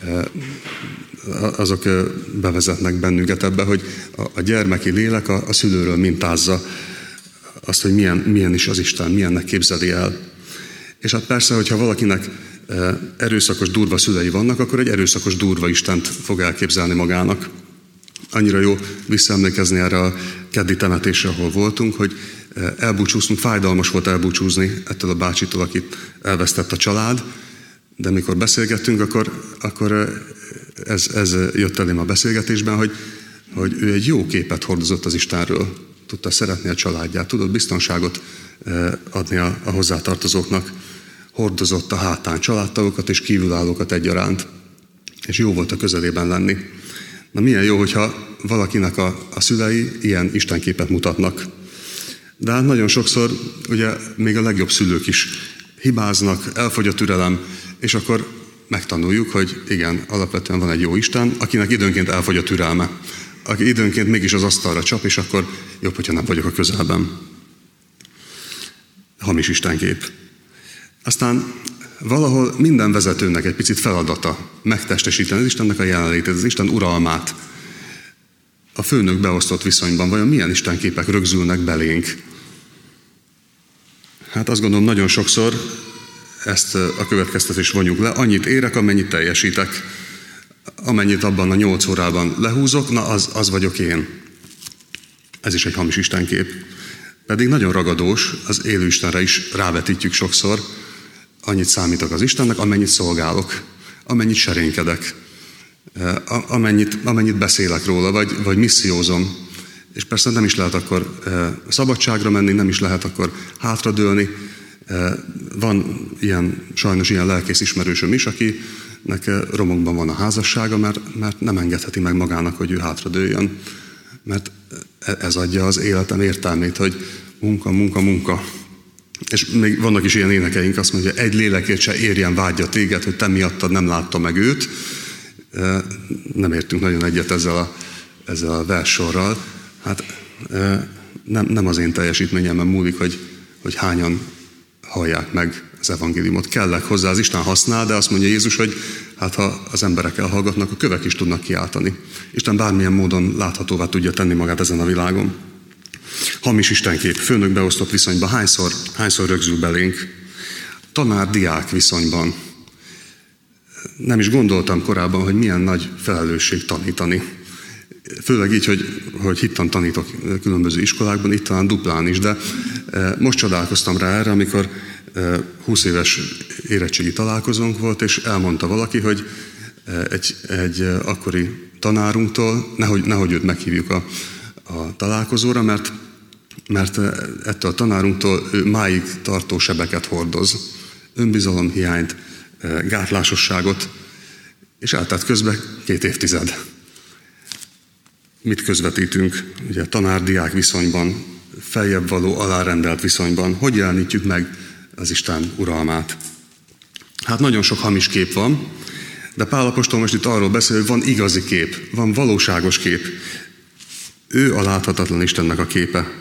azok bevezetnek bennünket ebbe, hogy a gyermeki lélek a, a szülőről mintázza azt, hogy milyen, milyen is az Isten, milyennek képzeli el. És hát persze, hogyha valakinek erőszakos, durva szülei vannak, akkor egy erőszakos, durva Istent fog elképzelni magának. Annyira jó visszaemlékezni erre a keddi temetésre, ahol voltunk, hogy elbúcsúztunk, fájdalmas volt elbúcsúzni ettől a bácsitól, akit elvesztett a család, de mikor beszélgettünk, akkor, akkor ez, ez jött elém a beszélgetésben, hogy, hogy ő egy jó képet hordozott az Istenről. Tudta szeretni a családját, tudott biztonságot adni a, a hozzátartozóknak, hordozott a hátán családtagokat és kívülállókat egyaránt, és jó volt a közelében lenni. Na milyen jó, hogyha valakinek a, a szülei ilyen istenképet mutatnak. De hát nagyon sokszor ugye még a legjobb szülők is hibáznak, elfogy a türelem, és akkor megtanuljuk, hogy igen, alapvetően van egy jó Isten, akinek időnként elfogy a türelme, aki időnként mégis az asztalra csap, és akkor jobb, hogyha nem vagyok a közelben. Hamis istenkép. Aztán valahol minden vezetőnek egy picit feladata megtestesíteni az Istennek a jelenlétét, az Isten uralmát. A főnök beosztott viszonyban vajon milyen istenképek rögzülnek belénk? Hát azt gondolom, nagyon sokszor ezt a következtetést vonjuk le. Annyit érek, amennyit teljesítek. Amennyit abban a nyolc órában lehúzok, na az, az vagyok én. Ez is egy hamis istenkép. Pedig nagyon ragadós, az élő Istenre is rávetítjük sokszor. Annyit számítok az Istennek, amennyit szolgálok, amennyit serénykedek, amennyit, amennyit beszélek róla, vagy, vagy missziózom. És persze nem is lehet akkor szabadságra menni, nem is lehet akkor hátradőlni. Van ilyen, sajnos ilyen lelkész ismerősöm is, akinek romokban van a házassága, mert, mert nem engedheti meg magának, hogy ő hátradőljön. Mert ez adja az életem értelmét, hogy munka, munka, munka. És még vannak is ilyen énekeink, azt mondja, egy lélekért se érjen vágya téged, hogy te miattad nem látta meg őt. Nem értünk nagyon egyet ezzel a, ezzel a verssorral. Hát nem, nem az én teljesítményemben múlik, hogy, hogy hányan hallják meg az evangéliumot. Kellek hozzá, az Isten használ, de azt mondja Jézus, hogy hát ha az emberek elhallgatnak, a kövek is tudnak kiáltani. Isten bármilyen módon láthatóvá tudja tenni magát ezen a világon. Hamis istenkép, főnök beosztott viszonyban hányszor, hányszor rögzül belénk? Tanár-diák viszonyban. Nem is gondoltam korábban, hogy milyen nagy felelősség tanítani. Főleg így, hogy, hogy hittan tanítok különböző iskolákban, itt talán duplán is, de most csodálkoztam rá erre, amikor húsz éves érettségi találkozónk volt, és elmondta valaki, hogy egy, egy akkori tanárunktól, nehogy, nehogy őt meghívjuk a, a találkozóra, mert, mert ettől a tanárunktól ő máig tartó sebeket hordoz, önbizalomhiányt, gátlásosságot, és eltelt közben két évtized. Mit közvetítünk? Ugye tanár-diák viszonyban, feljebb való, alárendelt viszonyban. Hogy jelenítjük meg az Isten uralmát? Hát nagyon sok hamis kép van, de Pál apostol most itt arról beszél, hogy van igazi kép, van valóságos kép. Ő a láthatatlan Istennek a képe.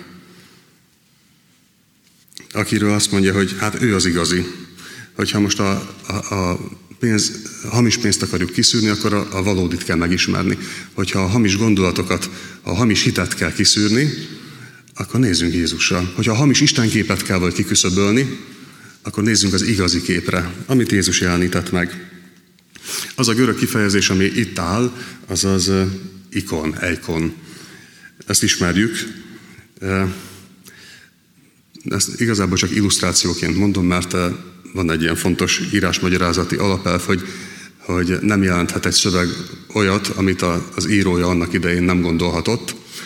Akiről azt mondja, hogy hát ő az igazi. Hogyha most a, a, a pénz, a hamis pénzt akarjuk kiszűrni, akkor a, a valódit kell megismerni. Hogyha a hamis gondolatokat, a hamis hitet kell kiszűrni, akkor nézzünk Jézusra. Hogyha a hamis istenképet kell vagy kiküszöbölni, akkor nézzünk az igazi képre, amit Jézus jelenített meg. Az a görög kifejezés, ami itt áll, az az ikon, eikon. Ezt ismerjük. Ezt igazából csak illusztrációként mondom, mert van egy ilyen fontos írásmagyarázati alapelv, hogy, hogy nem jelenthet egy szöveg olyat, amit az írója annak idején nem gondolhatott.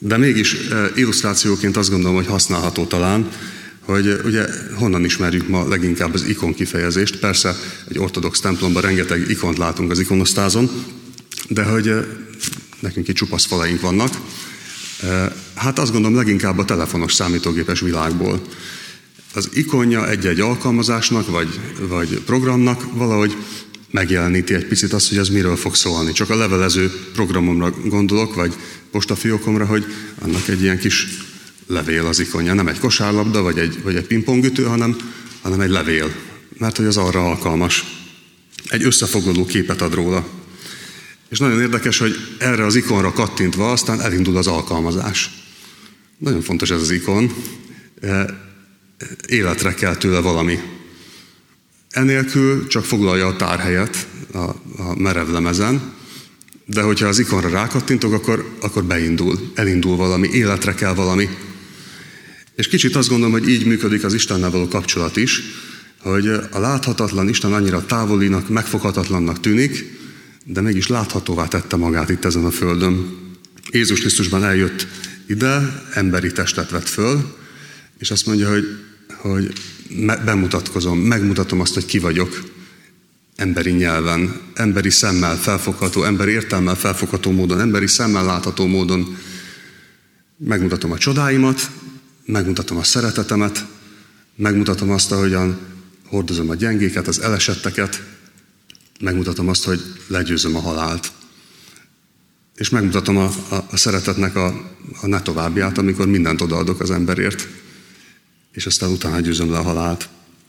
De mégis illusztrációként azt gondolom, hogy használható talán, hogy ugye honnan ismerjük ma leginkább az ikon kifejezést. Persze egy ortodox templomban rengeteg ikont látunk az ikonosztázon, de hogy nekünk itt csupasz falaink vannak. Hát azt gondolom leginkább a telefonos számítógépes világból. Az ikonja egy-egy alkalmazásnak vagy, vagy programnak valahogy megjeleníti egy picit azt, hogy az miről fog szólni. Csak a levelező programomra gondolok, vagy postafiókomra, hogy annak egy ilyen kis levél az ikonja. Nem egy kosárlabda, vagy egy, vagy egy pingpongütő, hanem, hanem egy levél. Mert hogy az arra alkalmas. Egy összefoglaló képet ad róla. És nagyon érdekes, hogy erre az ikonra kattintva aztán elindul az alkalmazás. Nagyon fontos ez az ikon. Életre kell tőle valami. Enélkül csak foglalja a tárhelyet a, a merev lemezen, de hogyha az ikonra rákattintok, akkor, akkor beindul, elindul valami, életre kell valami. És kicsit azt gondolom, hogy így működik az Istennel való kapcsolat is, hogy a láthatatlan Isten annyira távolinak, megfoghatatlannak tűnik, de mégis láthatóvá tette magát itt ezen a földön. Jézus Krisztusban eljött ide, emberi testet vett föl, és azt mondja, hogy, hogy bemutatkozom, megmutatom azt, hogy ki vagyok emberi nyelven, emberi szemmel felfogható, emberi értelmmel felfogható módon, emberi szemmel látható módon. Megmutatom a csodáimat, megmutatom a szeretetemet, megmutatom azt, ahogyan hordozom a gyengéket, az elesetteket, megmutatom azt, hogy legyőzöm a halált. És megmutatom a, a, a szeretetnek a, a ne továbbját, amikor mindent odaadok az emberért, és aztán utána győzöm le a halált.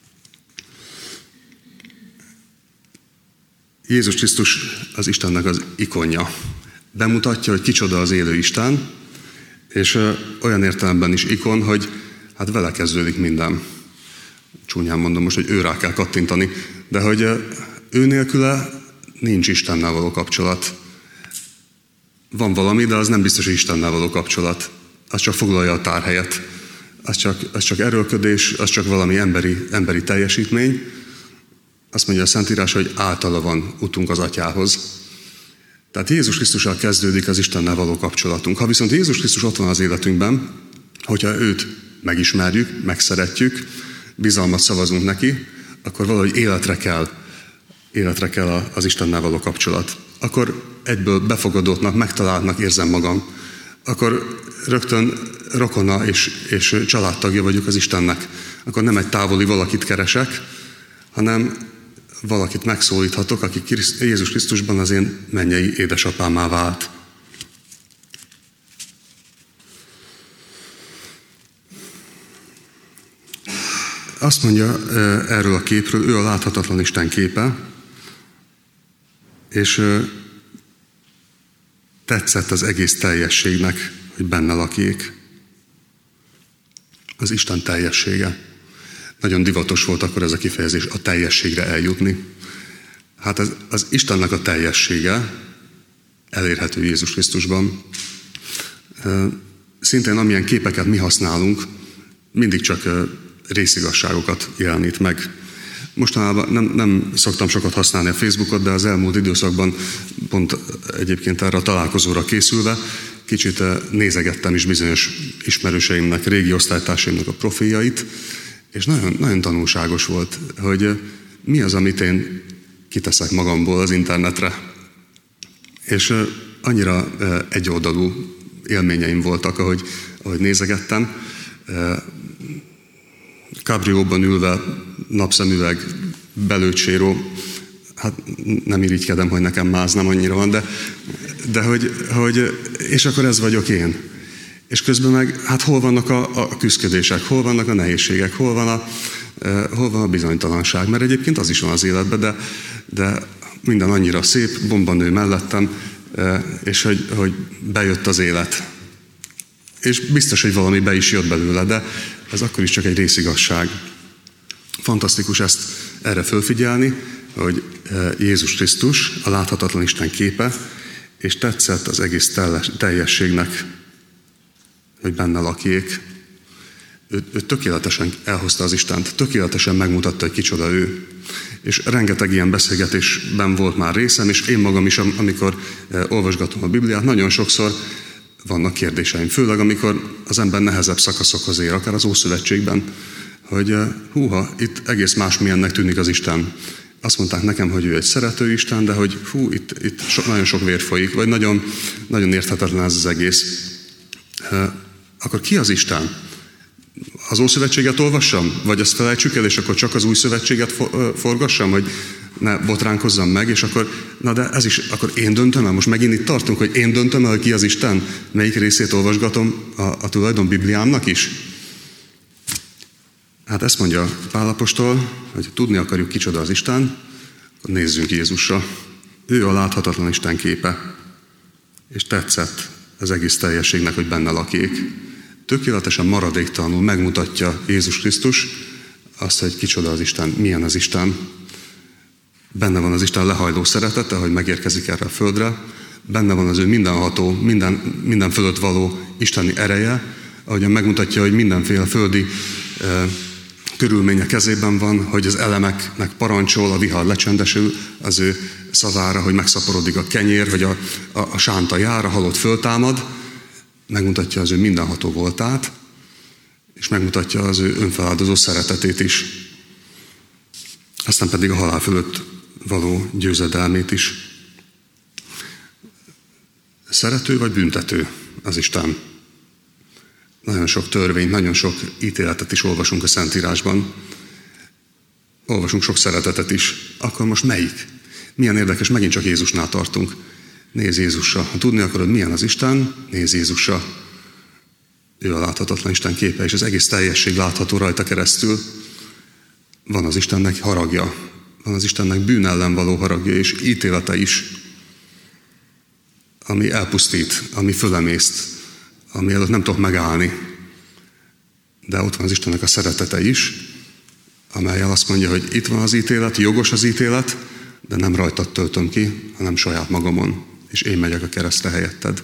Jézus Krisztus az Istennek az ikonja. Bemutatja, hogy kicsoda az élő Isten, és olyan értelemben is ikon, hogy hát vele kezdődik minden. Csúnyán mondom most, hogy ő rá kell kattintani, de hogy ő nélküle nincs Istennel való kapcsolat. Van valami, de az nem biztos, hogy Istennel való kapcsolat. Az csak foglalja a tárhelyet. Az csak, az csak erőlködés, az csak valami emberi, emberi teljesítmény. Azt mondja a Szentírás, hogy általa van utunk az Atyához. Tehát Jézus Krisztussal kezdődik az Istennel való kapcsolatunk. Ha viszont Jézus Krisztus ott van az életünkben, hogyha őt megismerjük, megszeretjük, bizalmat szavazunk neki, akkor valahogy életre kell, életre kell az Istennel való kapcsolat. Akkor egyből befogadottnak, megtaláltnak érzem magam. Akkor rögtön rokona és, és családtagja vagyok az Istennek. Akkor nem egy távoli valakit keresek, hanem valakit megszólíthatok, aki Jézus Krisztusban az én mennyei édesapámá vált. Azt mondja erről a képről, ő a láthatatlan Isten képe, és tetszett az egész teljességnek, hogy benne lakjék. Az Isten teljessége. Nagyon divatos volt akkor ez a kifejezés, a teljességre eljutni. Hát az, az Istennek a teljessége elérhető Jézus Krisztusban. Szintén amilyen képeket mi használunk, mindig csak részigazságokat jelenít meg. Mostanában nem, nem szoktam sokat használni a Facebookot, de az elmúlt időszakban pont egyébként erre a találkozóra készülve kicsit nézegettem is bizonyos ismerőseimnek, régi osztálytársaimnak a profiljait, és nagyon, nagyon tanulságos volt, hogy mi az, amit én kiteszek magamból az internetre. És annyira egyoldalú élményeim voltak, ahogy, ahogy nézegettem. Kabrióban ülve, napszemüveg, belőcséró, hát nem irigykedem, hogy nekem máz nem annyira van, de, de hogy, hogy, és akkor ez vagyok én. És közben meg, hát hol vannak a, a küszködések, hol vannak a nehézségek, hol van a, hol van a bizonytalanság, mert egyébként az is van az életben, de, de minden annyira szép, bombanő mellettem, és hogy, hogy bejött az élet. És biztos, hogy valami be is jött belőle, de ez akkor is csak egy részigazság. Fantasztikus ezt erre fölfigyelni, hogy Jézus Krisztus, a láthatatlan Isten képe, és tetszett az egész teljességnek, hogy benne lakjék. Ő, ő tökéletesen elhozta az Istent, tökéletesen megmutatta, hogy kicsoda ő. És rengeteg ilyen beszélgetésben volt már részem, és én magam is, amikor olvasgatom a Bibliát, nagyon sokszor vannak kérdéseim. Főleg, amikor az ember nehezebb szakaszokhoz ér, akár az Ószövetségben, hogy húha, itt egész másmilyennek tűnik az Isten. Azt mondták nekem, hogy ő egy szerető Isten, de hogy hú, itt, itt so, nagyon sok vér folyik, vagy nagyon, nagyon érthetetlen ez az egész. Akkor ki az Isten? Az Ószövetséget olvassam? Vagy ezt felejtsük el, és akkor csak az Új Szövetséget forgassam, hogy ne botránkozzam meg, és akkor, na de ez is, akkor én döntöm el, most megint itt tartunk, hogy én döntöm el, hogy ki az Isten, melyik részét olvasgatom a, a tulajdon Bibliámnak is? Hát ezt mondja Pál apostol, hogy tudni akarjuk, kicsoda az Isten, akkor nézzünk Jézusra. Ő a láthatatlan Isten képe, és tetszett az egész teljességnek, hogy benne lakik. Tökéletesen maradéktalanul megmutatja Jézus Krisztus azt, hogy kicsoda az Isten, milyen az Isten. Benne van az Isten lehajló szeretete, hogy megérkezik erre a földre. Benne van az ő mindenható, minden, minden fölött való isteni ereje, ahogyan megmutatja, hogy mindenféle földi eh, körülménye kezében van, hogy az elemeknek parancsol, a vihar lecsendesül az ő szavára, hogy megszaporodik a kenyér, hogy a, a, a sánta jár, a halott föltámad. Megmutatja az ő mindenható voltát, és megmutatja az ő önfeláldozó szeretetét is. Aztán pedig a halál fölött való győzedelmét is. Szerető vagy büntető az Isten? Nagyon sok törvény, nagyon sok ítéletet is olvasunk a Szentírásban. Olvasunk sok szeretetet is. Akkor most melyik? Milyen érdekes, megint csak Jézusnál tartunk. Nézz Jézusra. Ha tudni akarod, milyen az Isten, nézz Jézusra. Ő a láthatatlan Isten képe, és az egész teljesség látható rajta keresztül. Van az Istennek haragja, van az Istennek bűn ellen való haragja, és ítélete is, ami elpusztít, ami fölemészt, ami előtt nem tudok megállni. De ott van az Istennek a szeretete is, amellyel azt mondja, hogy itt van az ítélet, jogos az ítélet, de nem rajtad töltöm ki, hanem saját magamon, és én megyek a keresztre helyetted.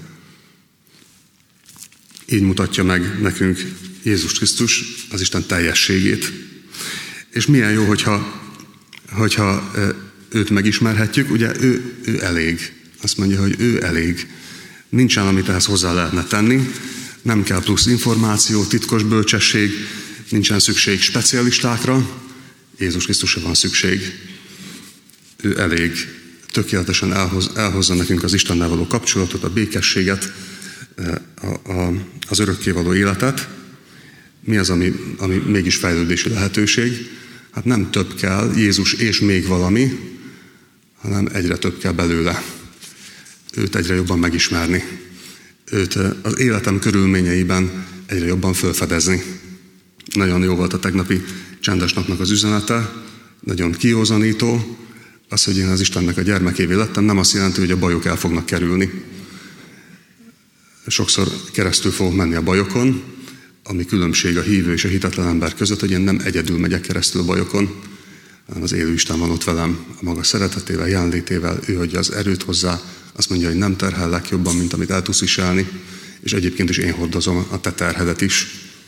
Így mutatja meg nekünk Jézus Krisztus az Isten teljességét. És milyen jó, hogyha, hogyha őt megismerhetjük, ugye ő, ő elég. Azt mondja, hogy ő elég. Nincsen, amit ehhez hozzá lehetne tenni, nem kell plusz információ, titkos bölcsesség, nincsen szükség specialistákra, Jézus Krisztusra van szükség. Ő elég, tökéletesen elhoz, elhozza nekünk az Istennel való kapcsolatot, a békességet, a, a, az örökkévaló életet. Mi az, ami, ami mégis fejlődési lehetőség? Hát nem több kell, Jézus és még valami, hanem egyre több kell belőle. Őt egyre jobban megismerni. Őt az életem körülményeiben egyre jobban felfedezni. Nagyon jó volt a tegnapi csendes napnak az üzenete, nagyon kiózanító. Az, hogy én az Istennek a gyermekévé lettem, nem azt jelenti, hogy a bajok el fognak kerülni. Sokszor keresztül fogok menni a bajokon, ami különbség a hívő és a hitetlen ember között, hogy én nem egyedül megyek keresztül a bajokon, hanem az élő Isten van ott velem, a maga szeretetével, jelenlétével, ő adja az erőt hozzá, azt mondja, hogy nem terhellek jobban, mint amit el tudsz viselni, és egyébként is én hordozom a te terhedet is.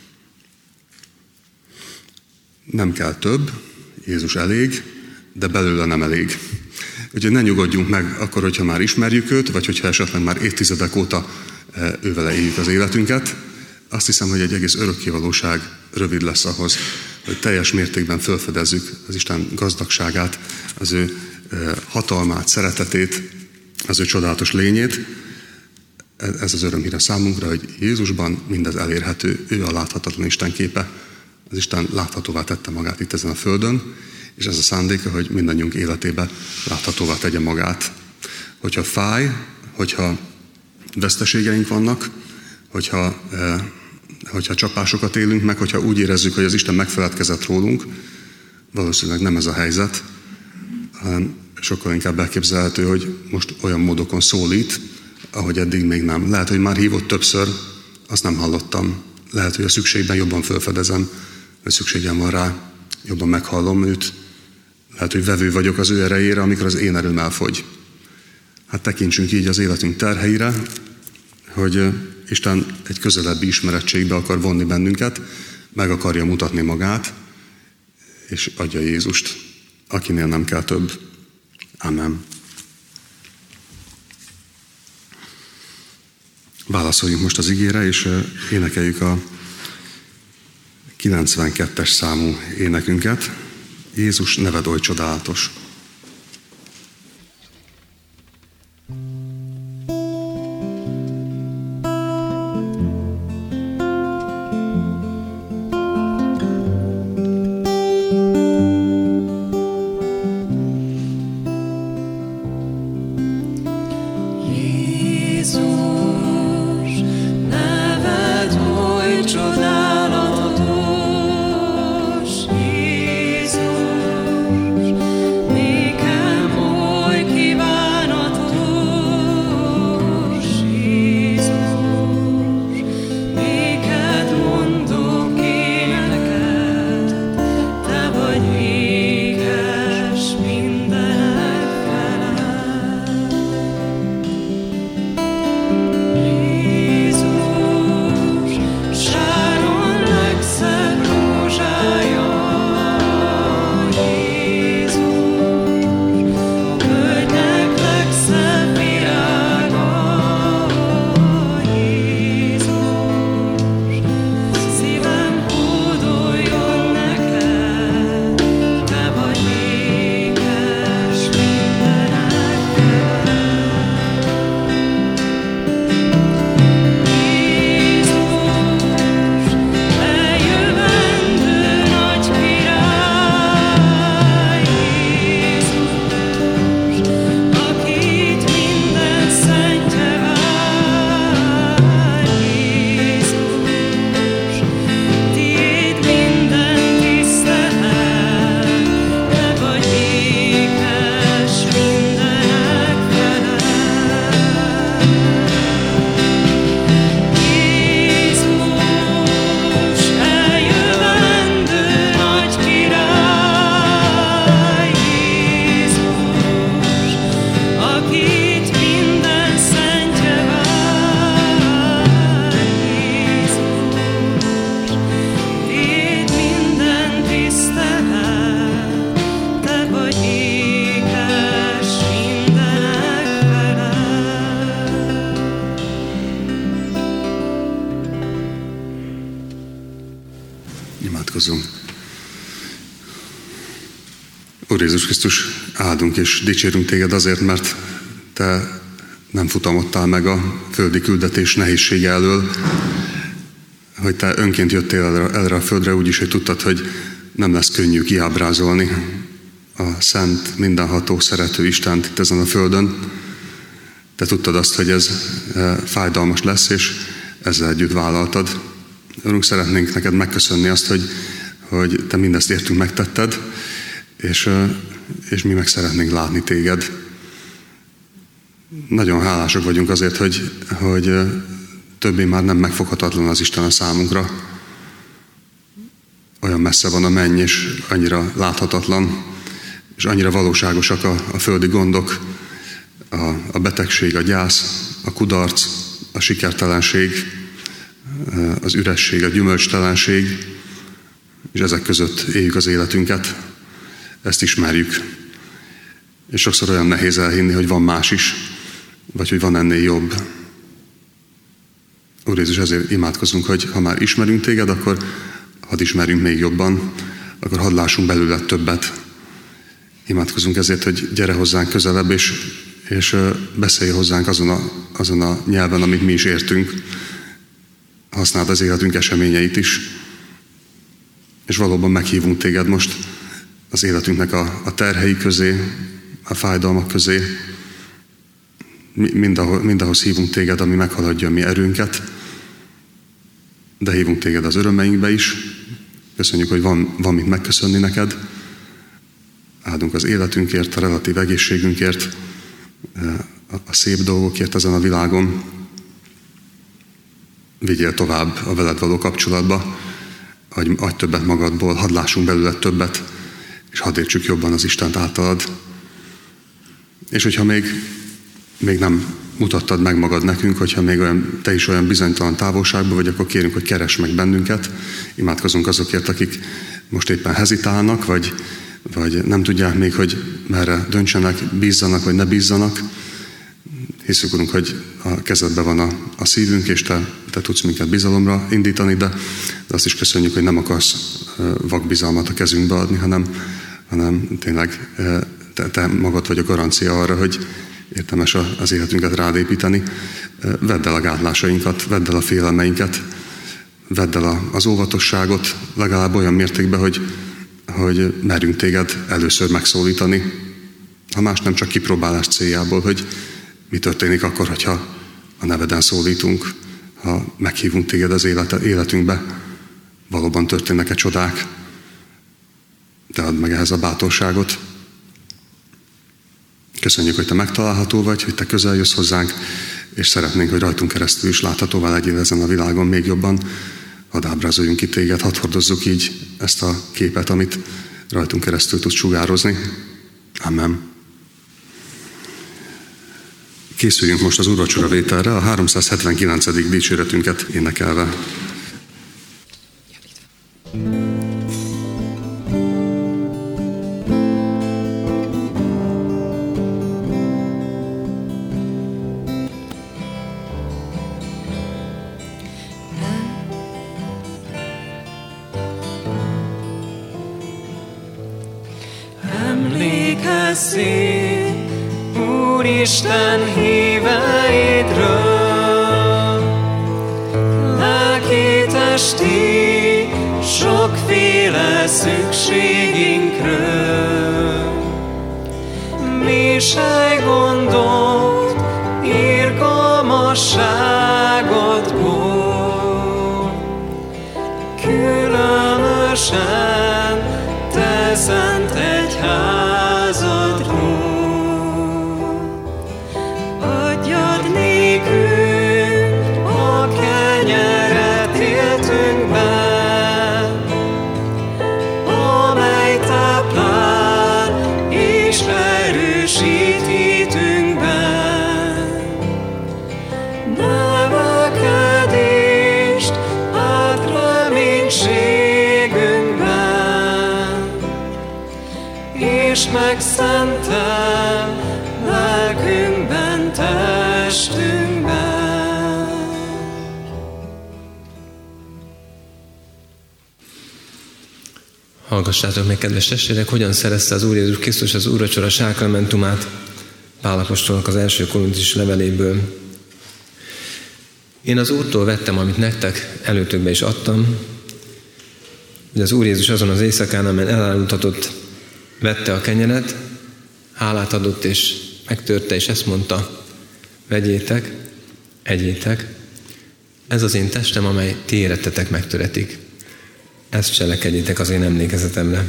Nem kell több, Jézus elég, de belőle nem elég. Úgyhogy ne nyugodjunk meg akkor, hogyha már ismerjük őt, vagy hogyha esetleg már évtizedek óta ővele éljük az életünket. Azt hiszem, hogy egy egész örökkévalóság rövid lesz ahhoz, hogy teljes mértékben felfedezzük az Isten gazdagságát, az ő hatalmát, szeretetét, az ő csodálatos lényét. Ez az örömhíre számunkra, hogy Jézusban mindez elérhető, ő a láthatatlan Isten képe. Az Isten láthatóvá tette magát itt ezen a földön, és ez a szándéka, hogy mindannyiunk életébe láthatóvá tegye magát. Hogyha fáj, hogyha veszteségeink vannak, hogyha, eh, hogyha csapásokat élünk meg, hogyha úgy érezzük, hogy az Isten megfeledkezett rólunk, valószínűleg nem ez a helyzet, hanem sokkal inkább elképzelhető, hogy most olyan módokon szólít, ahogy eddig még nem. Lehet, hogy már hívott többször, azt nem hallottam. Lehet, hogy a szükségben jobban felfedezem, hogy szükségem van rá, jobban meghallom őt. Lehet, hogy vevő vagyok az ő erejére, amikor az én erőm elfogy. Hát tekintsünk így az életünk terheire, hogy Isten egy közelebbi ismerettségbe akar vonni bennünket, meg akarja mutatni magát, és adja Jézust, akinél nem kell több. Amen. Válaszoljunk most az igére, és énekeljük a kilencvenkettes számú énekünket. Jézus, neved oly csodálatos. Imádkozzunk. Úr Jézus Krisztus, áldunk és dicsérünk téged azért, mert te nem futamodtál meg a földi küldetés nehézsége elől, hogy te önként jöttél erre, erre a földre, úgyis, hogy tudtad, hogy nem lesz könnyű kiábrázolni a szent, mindenható, szerető Istent itt ezen a földön. Te tudtad azt, hogy ez fájdalmas lesz, és ezzel együtt vállaltad. Urunk, szeretnénk neked megköszönni azt, hogy, hogy te mindezt értünk megtetted, és, és mi meg szeretnénk látni téged. Nagyon hálások vagyunk azért, hogy, hogy többé már nem megfoghatatlan az Isten a számunkra. Olyan messze van a menny, és annyira láthatatlan, és annyira valóságosak a, a földi gondok, a, a betegség, a gyász, a kudarc, a sikertelenség, az üresség, a gyümölcstelenség, és ezek között éljük az életünket. Ezt ismerjük. És sokszor olyan nehéz elhinni, hogy van más is, vagy hogy van ennél jobb. Úr Jézus, ezért imádkozunk, hogy ha már ismerünk téged, akkor hadd ismerjünk még jobban, akkor hadd lássunk belőle többet. Imádkozunk ezért, hogy gyere hozzánk közelebb, és, és beszélj hozzánk azon a, azon a nyelven, amit mi is értünk. Használd az életünk eseményeit is, és valóban meghívunk téged most az életünknek a, a terhei közé, a fájdalmak közé, mindahhoz, mindahhoz hívunk téged, ami meghaladja a mi erőnket, de hívunk téged az örömeinkbe is. Köszönjük, hogy van, van mit megköszönni neked. Áldunk az életünkért, a relatív egészségünkért, a szép dolgokért ezen a világon. Vigyél tovább a veled való kapcsolatba, adj, adj többet magadból, hadd lássunk belőle többet, és hadd értsük jobban az Istent általad. És hogyha még, még nem mutattad meg magad nekünk, hogyha még olyan, te is olyan bizonytalan távolságban vagy, akkor kérünk, hogy keress meg bennünket. Imádkozunk azokért, akik most éppen hezitálnak, vagy, vagy nem tudják még, hogy merre döntsenek, bízzanak, vagy ne bízzanak. Hiszük, Urunk, hogy a kezedben van a, a szívünk, és te, te tudsz minket bizalomra indítani, de, de azt is köszönjük, hogy nem akarsz vakbizalmat a kezünkbe adni, hanem, hanem tényleg te, te magad vagy a garancia arra, hogy érdemes az életünket rád építeni. Vedd el a gátlásainkat, vedd el a félelmeinket, vedd el az óvatosságot legalább olyan mértékben, hogy, hogy merjünk téged először megszólítani. Ha más nem, csak kipróbálás céljából, hogy mi történik akkor, hogyha a neveden szólítunk, ha meghívunk téged az életünkbe, valóban történnek-e csodák. Te add meg ehhez a bátorságot. Köszönjük, hogy te megtalálható vagy, hogy te közel jössz hozzánk, és szeretnénk, hogy rajtunk keresztül is láthatóvá legyél ezen a világon még jobban. Hadd ábrázoljunk ki téged, hadd hordozzuk így ezt a képet, amit rajtunk keresztül tudsz sugározni. Amen. Készüljünk most az úrvacsora vételre, a háromszázhetvenkilencedik dicséretünket énekelve. Emlékezzél Úristen híveidről, lelki testi sokféle szükségünkről. Mi se gondolt irgalmasságodból, különösen te szent egyházadról. Adjad nékünk a kenyeret éltünkben, amely táplál és erősít hitünkben. Növekedést ad reménységünkben, és megszentel lelkünkben, testünkben. Hallgassátok meg, kedves testvérek, hogyan szerezte az Úr Jézus Krisztus az úrvacsora sákramentumát Pál apostolnak az első korintusi leveléből. Én az Úrtól vettem, amit nektek előtökbe is adtam, hogy az Úr Jézus azon az éjszakán, amelyen elárultatott, vette a kenyeret, hálát adott és megtörte, és ezt mondta: vegyétek, egyétek, ez az én testem, amely ti érettetek megtöretik. Ezt cselekedjétek az én emlékezetemre.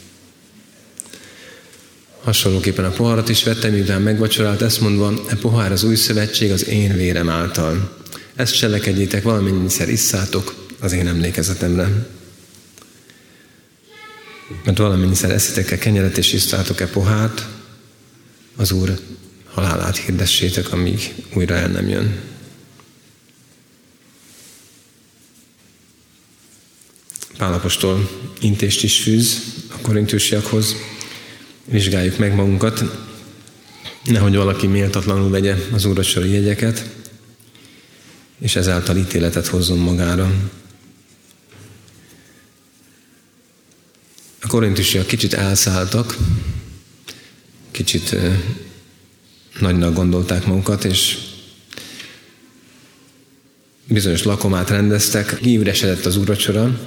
Hasonlóképpen a poharat is vette, miután megvacsorált, ezt mondva: e pohár az új szövetség az én vérem által. Ezt cselekedjétek, valamennyiszer isszátok az én emlékezetemre. Mert valamennyiszer eszitek-e kenyeret és isztátok-e pohát, az Úr halálát hirdessétek, amíg újra el nem jön. Pál apostol intést is fűz a korintusiakhoz. Vizsgáljuk meg magunkat, nehogy valaki méltatlanul vegye az úrvacsori jegyeket, és ezáltal ítéletet hozzon magára. A korintusiak kicsit elszálltak, kicsit eh, nagynak gondolták magukat, és bizonyos lakomát rendeztek, kiüresedett az úrvacsora,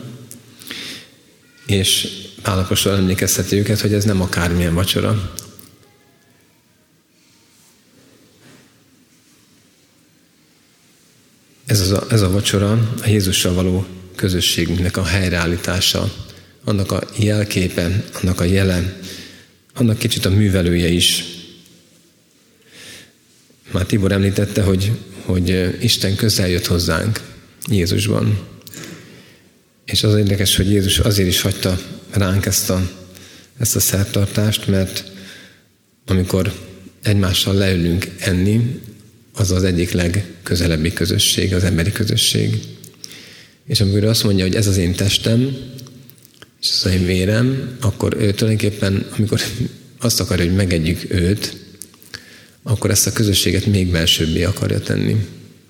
és Pál apostol emlékezteti őket, hogy ez nem akármilyen vacsora. Ez, az a, ez a vacsora a Jézussal való közösségünknek a helyreállítása, annak a jelképe, annak a jele, annak kicsit a művelője is. Már Tibor említette, hogy, hogy Isten közel jött hozzánk Jézusban. És az érdekes, hogy Jézus azért is hagyta ránk ezt a, ezt a szertartást, mert amikor egymással leülünk enni, az az egyik legközelebbi közösség, az emberi közösség. És amikor azt mondja, hogy ez az én testem, és ez az én vérem, akkor ő tulajdonképpen, amikor azt akarja, hogy megegyük őt, akkor ezt a közösséget még belsőbbé akarja tenni.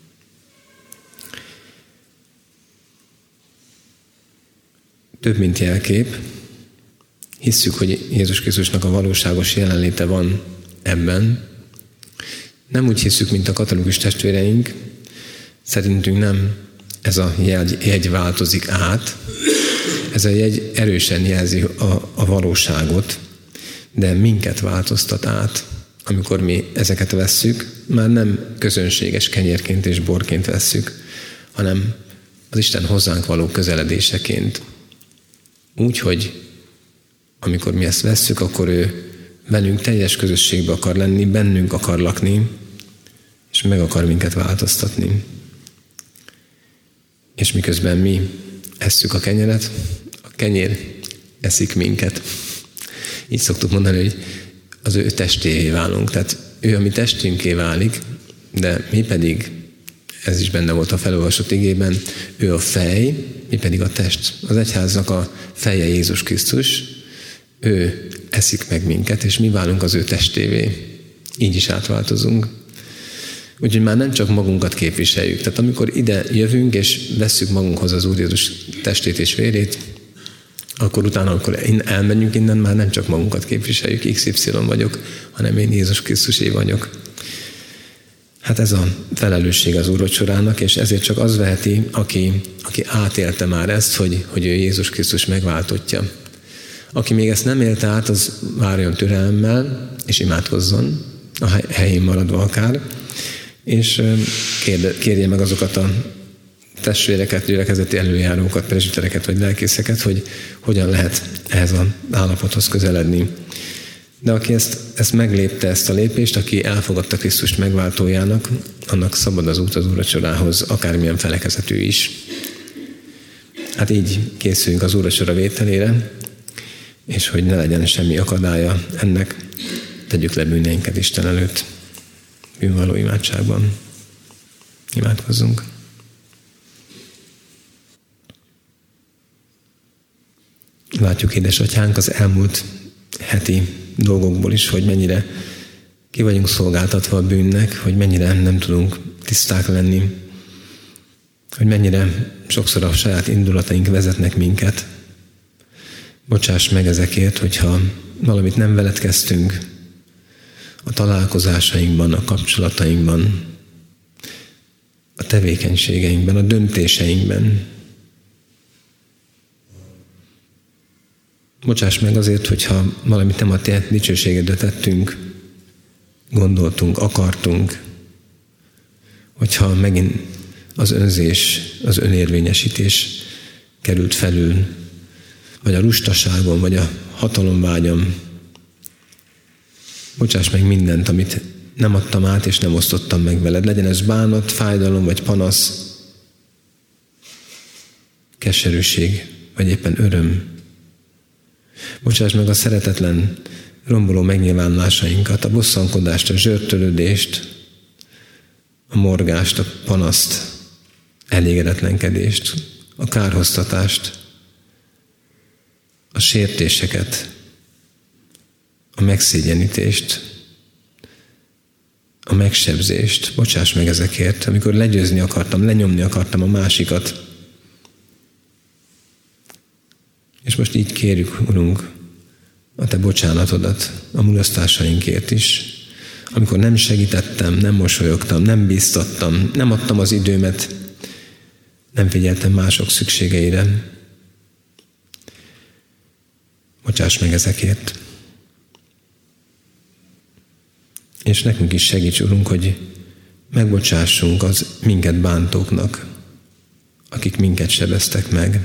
Több, mint jelkép. Hisszük, hogy Jézus Krisztusnak a valóságos jelenléte van ebben. Nem úgy hisszük, mint a katolikus testvéreink. Szerintünk nem ez a jegy, jegy változik át. Ez a jegy erősen jelzi a, a valóságot, de minket változtat át. Amikor mi ezeket vesszük, már nem közönséges kenyérként és borként vesszük, hanem az Isten hozzánk való közeledéseként. Úgy, hogy amikor mi ezt vesszük, akkor ő velünk teljes közösségbe akar lenni, bennünk akar lakni, és meg akar minket változtatni. És miközben mi esszük a kenyeret, a kenyér eszik minket. Így szoktuk mondani, hogy az ő testévé válunk. Tehát ő a mi testünké válik, de mi pedig, ez is benne volt a felolvasott igében, ő a fej, mi pedig a test. Az egyháznak a feje Jézus Krisztus, ő eszik meg minket, és mi válunk az ő testévé. Így is átváltozunk. Úgyhogy már nem csak magunkat képviseljük. Tehát amikor ide jövünk, és vesszük magunkhoz az Úr Jézus testét és vérét, akkor utána, amikor elmenjünk innen, már nem csak magunkat képviseljük, iksz ipszilon vagyok, hanem én Jézus Krisztusé vagyok. Hát ez a felelősség az úrvacsorának, és ezért csak az veheti, aki, aki átélte már ezt, hogy, hogy ő Jézus Krisztus megváltottja. Aki még ezt nem élte át, az várjon türelemmel, és imádkozzon, a helyén maradva akár, és kérje meg azokat a testvéreket, gyülekezeti előjárókat, presbitereket vagy lelkészeket, hogy hogyan lehet ehhez az állapothoz közeledni. De aki ezt, ezt meglépte, ezt a lépést, aki elfogadta Krisztust megváltójának, annak szabad az út az úrvacsorához, akármilyen felekezetű is. Hát így készüljünk az úrvacsora vételére, és hogy ne legyen semmi akadálya ennek, tegyük le bűneinket Isten előtt, bűnvaló imádságban. Imádkozzunk. Látjuk, édesatyánk, az elmúlt heti dolgokból is, hogy mennyire ki vagyunk szolgáltatva a bűnnek, hogy mennyire nem tudunk tiszták lenni, hogy mennyire sokszor a saját indulataink vezetnek minket. Bocsáss meg ezekért, hogyha valamit nem veled kezdtünk a találkozásainkban, a kapcsolatainkban, a tevékenységeinkben, a döntéseinkben. Bocsáss meg azért, hogyha valamit nem a te dicsőségedre tettünk, gondoltunk, akartunk, hogyha megint az önzés, az önérvényesítés került felül, vagy a lustaságom, vagy a hatalomvágyam. Bocsáss meg mindent, amit nem adtam át, és nem osztottam meg veled. Legyen ez bánat, fájdalom, vagy panasz, keserűség, vagy éppen öröm. Bocsáss meg a szeretetlen, romboló megnyilvánulásainkat, a bosszankodást, a zsörtölődést, a morgást, a panaszt, elégedetlenkedést, a kárhoztatást, a sértéseket, a megszégyenítést, a megsebzést. Bocsáss meg ezekért, amikor legyőzni akartam, lenyomni akartam a másikat. És most így kérjük, Urunk, a te bocsánatodat a mulasztásainkért is. Amikor nem segítettem, nem mosolyogtam, nem bíztattam, nem adtam az időmet, nem figyeltem mások szükségeire. Bocsáss meg ezekért. És nekünk is segíts, Urunk, hogy megbocsássunk az minket bántóknak, akik minket sebeztek meg.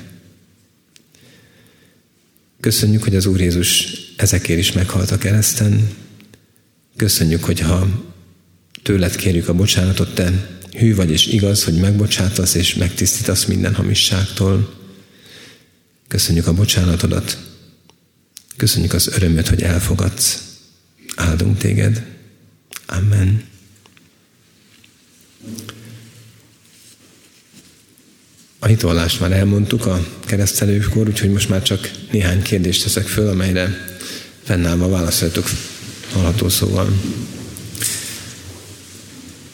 Köszönjük, hogy az Úr Jézus ezekért is meghalt a kereszten. Köszönjük, hogy ha tőled kérjük a bocsánatot, te hű vagy és igaz, hogy megbocsátasz és megtisztítasz minden hamisságtól. Köszönjük a bocsánatodat. Köszönjük az örömöt, hogy elfogadsz. Áldunk téged. Amen. A hitvallást már elmondtuk a keresztelőkor, úgyhogy most már csak néhány kérdést teszek föl, amelyre fennállva válaszoltok hallható szóval.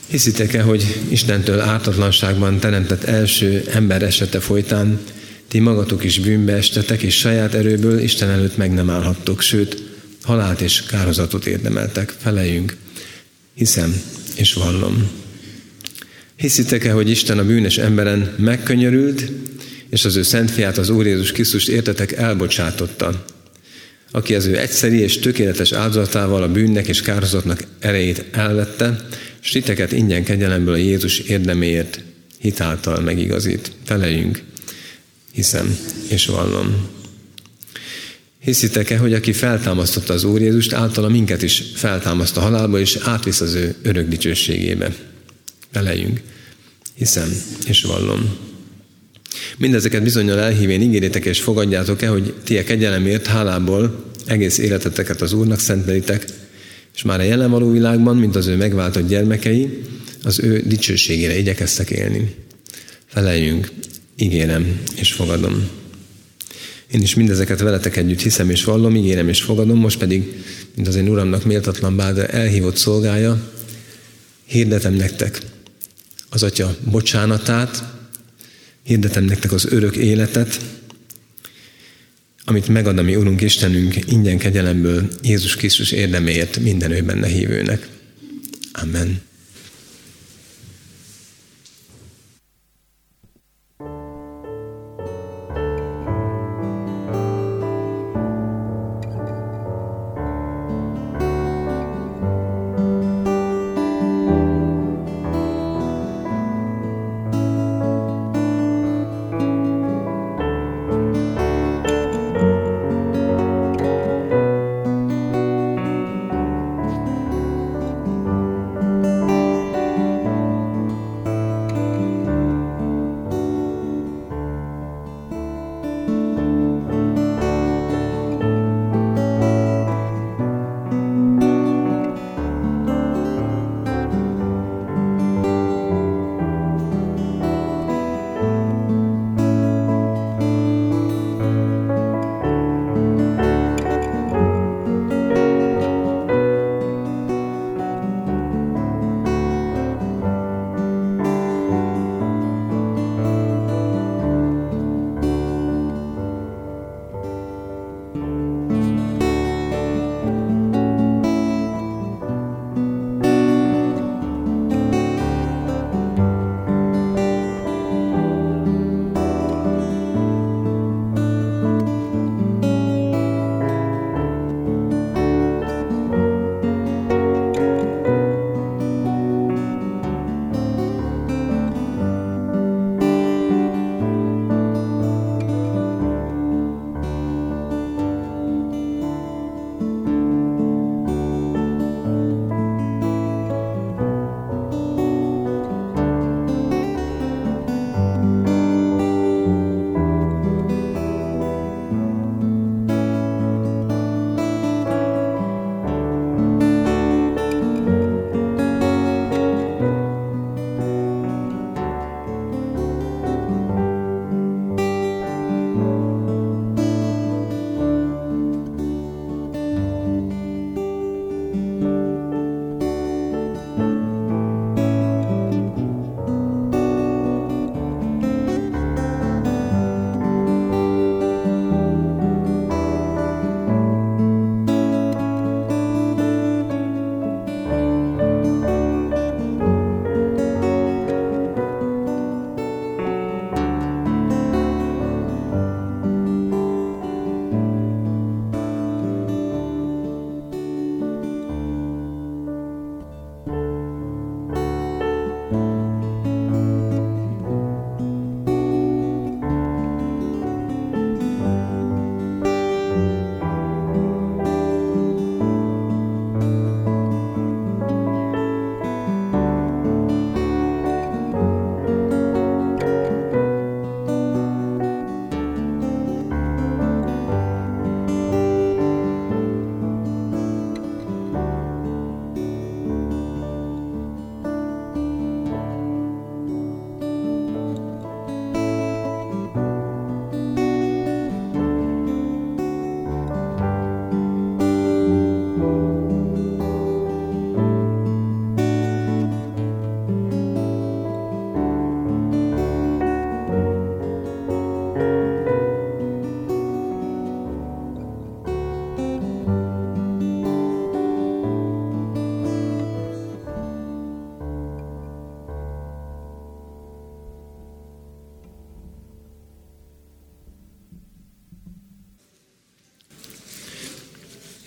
Hiszitek-e, hogy Istentől ártatlanságban teremtett első ember esete folytán ti magatok is bűnbe estetek, és saját erőből Isten előtt meg nem állhattok, sőt, halált és kározatot érdemeltek? Feleljünk. Hiszem és vallom. Hiszitek-e, hogy Isten a bűnös emberen megkönyörült, és az ő szent fiát, az Úr Jézus Krisztust értetek elbocsátotta, aki az ő egyszeri és tökéletes áldozatával a bűnnek és kárhozatnak erejét elvette, és titeket ingyen kegyelemből a Jézus érdeméért hitáltal megigazít. Feleljünk. Hiszem és vallom. Hiszitek-e, hogy aki feltámasztotta az Úr Jézust, általa minket is feltámaszt a halálba, és átvisz az ő örök dicsőségébe? Feleljünk. Hiszem és vallom. Mindezeket bizonnyal elhívén ígéritek és fogadjátok-e, hogy ti a kegyelemért hálából egész életeteket az Úrnak szentelitek, és már a jelen való világban, mint az ő megváltott gyermekei, az ő dicsőségére igyekeztek élni. Feleljünk, ígérem és fogadom. Én is mindezeket veletek együtt hiszem és vallom, ígérem és fogadom, most pedig, mint az én Uramnak méltatlan bár elhívott szolgája, hirdetem nektek az Atya bocsánatát, hirdetem nektek az örök életet, amit megad a mi Urunk Istenünk ingyen kegyelemből Jézus Krisztus érdeméért minden ő benne hívőnek. Amen.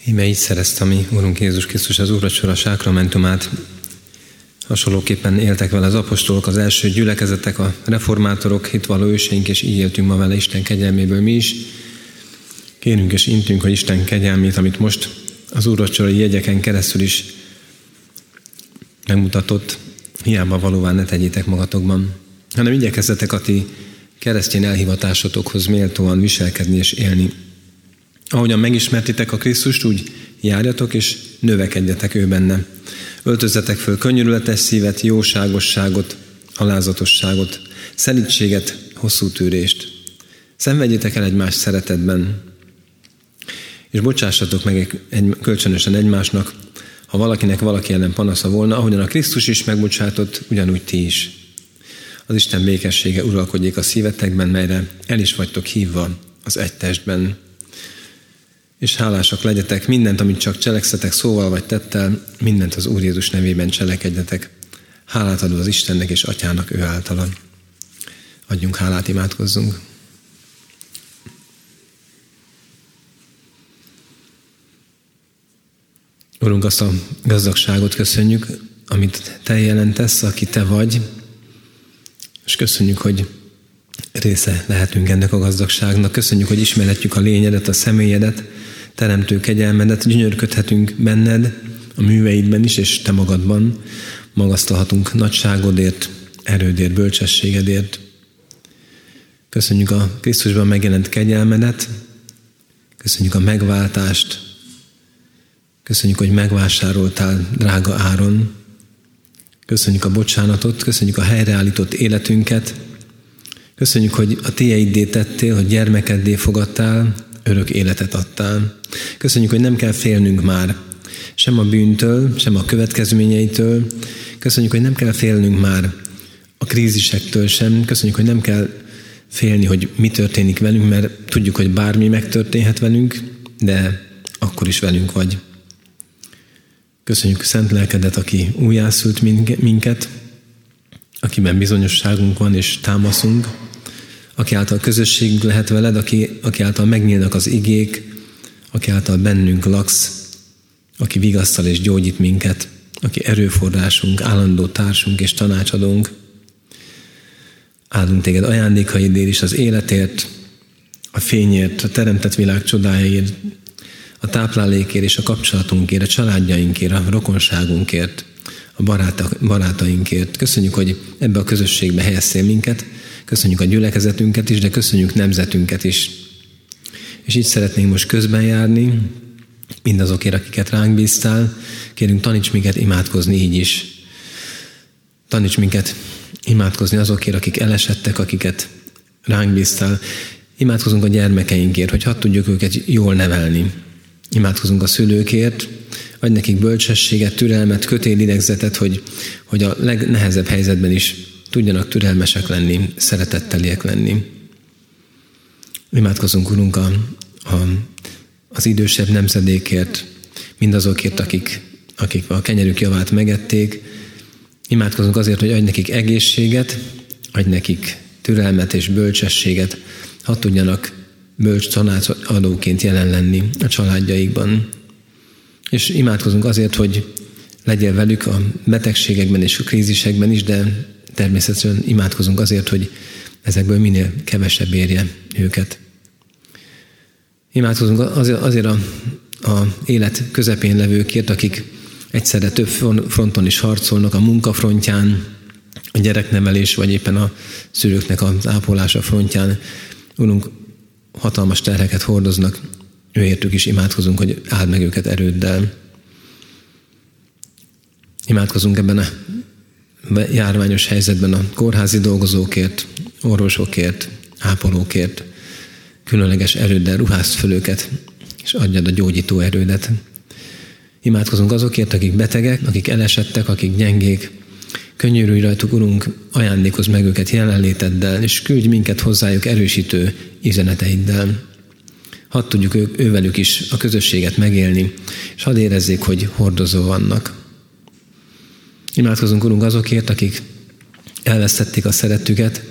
Íme így szerezte a mi Úrunk Jézus Krisztus az úrvacsora sákramentumát. Hasonlóképpen éltek vele az apostolok, az első gyülekezetek, a reformátorok, hitvalló őseink, és így éltünk ma vele Isten kegyelméből mi is. Kérünk és intünk, hogy Isten kegyelmét, amit most az úrvacsorai jegyeken keresztül is megmutatott, hiába valóvá ne tegyétek magatokban, hanem igyekezzetek a ti keresztény elhivatásotokhoz méltóan viselkedni és élni. Ahogyan megismertitek a Krisztust, úgy járjatok és növekedjetek ő benne. Öltözzetek föl könyörületes szívet, jóságosságot, alázatosságot, szelídséget, hosszú tűrést. Szenvedjétek el egymást szeretetben, és bocsássatok meg egy, egy, kölcsönösen egymásnak, ha valakinek valaki ellen panasza volna, ahogyan a Krisztus is megbocsátott, ugyanúgy ti is. Az Isten békessége uralkodjék a szívetekben, melyre el is vagytok hívva az egy testben. És hálásak legyetek, mindent, amit csak cselekszetek szóval vagy tettel, mindent az Úr Jézus nevében cselekedjetek. Hálát adó az Istennek és Atyának ő általa. Adjunk hálát, imádkozzunk. Urunk, azt a gazdagságot köszönjük, amit Te jelentesz, aki Te vagy, és köszönjük, hogy része lehetünk ennek a gazdagságnak. Köszönjük, hogy ismerhetjük a lényedet, a személyedet, teremtő kegyelmedet, gyönyörködhetünk benned, a műveidben is, és Te magadban magasztalhatunk nagyságodért, erődért, bölcsességedért. Köszönjük a Krisztusban megjelent kegyelmedet, köszönjük a megváltást, köszönjük, hogy megvásároltál drága áron, köszönjük a bocsánatot, köszönjük a helyreállított életünket, köszönjük, hogy a tiéddé tettél, hogy gyermekeddé fogadtál, örök életet adtál. Köszönjük, hogy nem kell félnünk már sem a bűntől, sem a következményeitől. Köszönjük, hogy nem kell félnünk már a krízisektől sem. Köszönjük, hogy nem kell félni, hogy mi történik velünk, mert tudjuk, hogy bármi megtörténhet velünk, de akkor is velünk vagy. Köszönjük szent lelkedet, aki újjászült minket, akiben bizonyosságunk van és támaszunk, aki által közösségünk lehet veled, aki, aki által megnyílnak az igék, aki által bennünk laksz, aki vigasztal és gyógyít minket, aki erőforrásunk, állandó társunk és tanácsadónk. Áldunk téged ajándékaidért is, az életért, a fényért, a teremtett világ csodájáért, a táplálékért és a kapcsolatunkért, a családjainkért, a rokonságunkért, a barátainkért. Köszönjük, hogy ebbe a közösségbe helyeztél minket, köszönjük a gyülekezetünket is, de köszönjük nemzetünket is. És így szeretnénk most közben járni, mindazokért, akiket ránk bíztál. Kérünk, taníts minket imádkozni így is. Taníts minket imádkozni azokért, akik elesettek, akiket ránk bíztál. Imádkozunk a gyermekeinkért, hogy hadd tudjuk őket jól nevelni. Imádkozunk a szülőkért, adj nekik bölcsességet, türelmet, kötélidegzetet, hogy, hogy a legnehezebb helyzetben is tudjanak türelmesek lenni, szeretetteliek lenni. Imádkozunk, Urunk, a, a, az idősebb nemzedékért, mindazokért, akik, akik a kenyerük javát megették. Imádkozunk azért, hogy adj nekik egészséget, adj nekik türelmet és bölcsességet, hadd tudjanak bölcs tanácsadóként jelen lenni a családjaikban. És imádkozunk azért, hogy legyél velük a betegségekben és a krízisekben is, de természetesen imádkozunk azért, hogy ezekből minél kevesebb érje őket. Imádkozunk azért a, a élet közepén levőkért, akik egyszerre több fronton is harcolnak, a munkafrontján, a gyereknevelés, vagy éppen a szülőknek az ápolása frontján. Urunk, hatalmas terheket hordoznak, őértük is imádkozunk, hogy áld meg őket erőddel. Imádkozunk ebben a járványos helyzetben a kórházi dolgozókért, orvosokért, ápolókért. Különleges erőddel ruházd föl őket, és adjad a gyógyító erődet. Imádkozunk azokért, akik betegek, akik elesettek, akik gyengék. Könyörülj rajtuk, Urunk, ajándékozz meg őket jelenléteddel, és küldj minket hozzájuk erősítő üzeneteiddel. Hadd tudjuk ő, ővelük is a közösséget megélni, és hadd érezzék, hogy hordozó vannak. Imádkozunk, Urunk, azokért, akik elvesztették a szerettüket,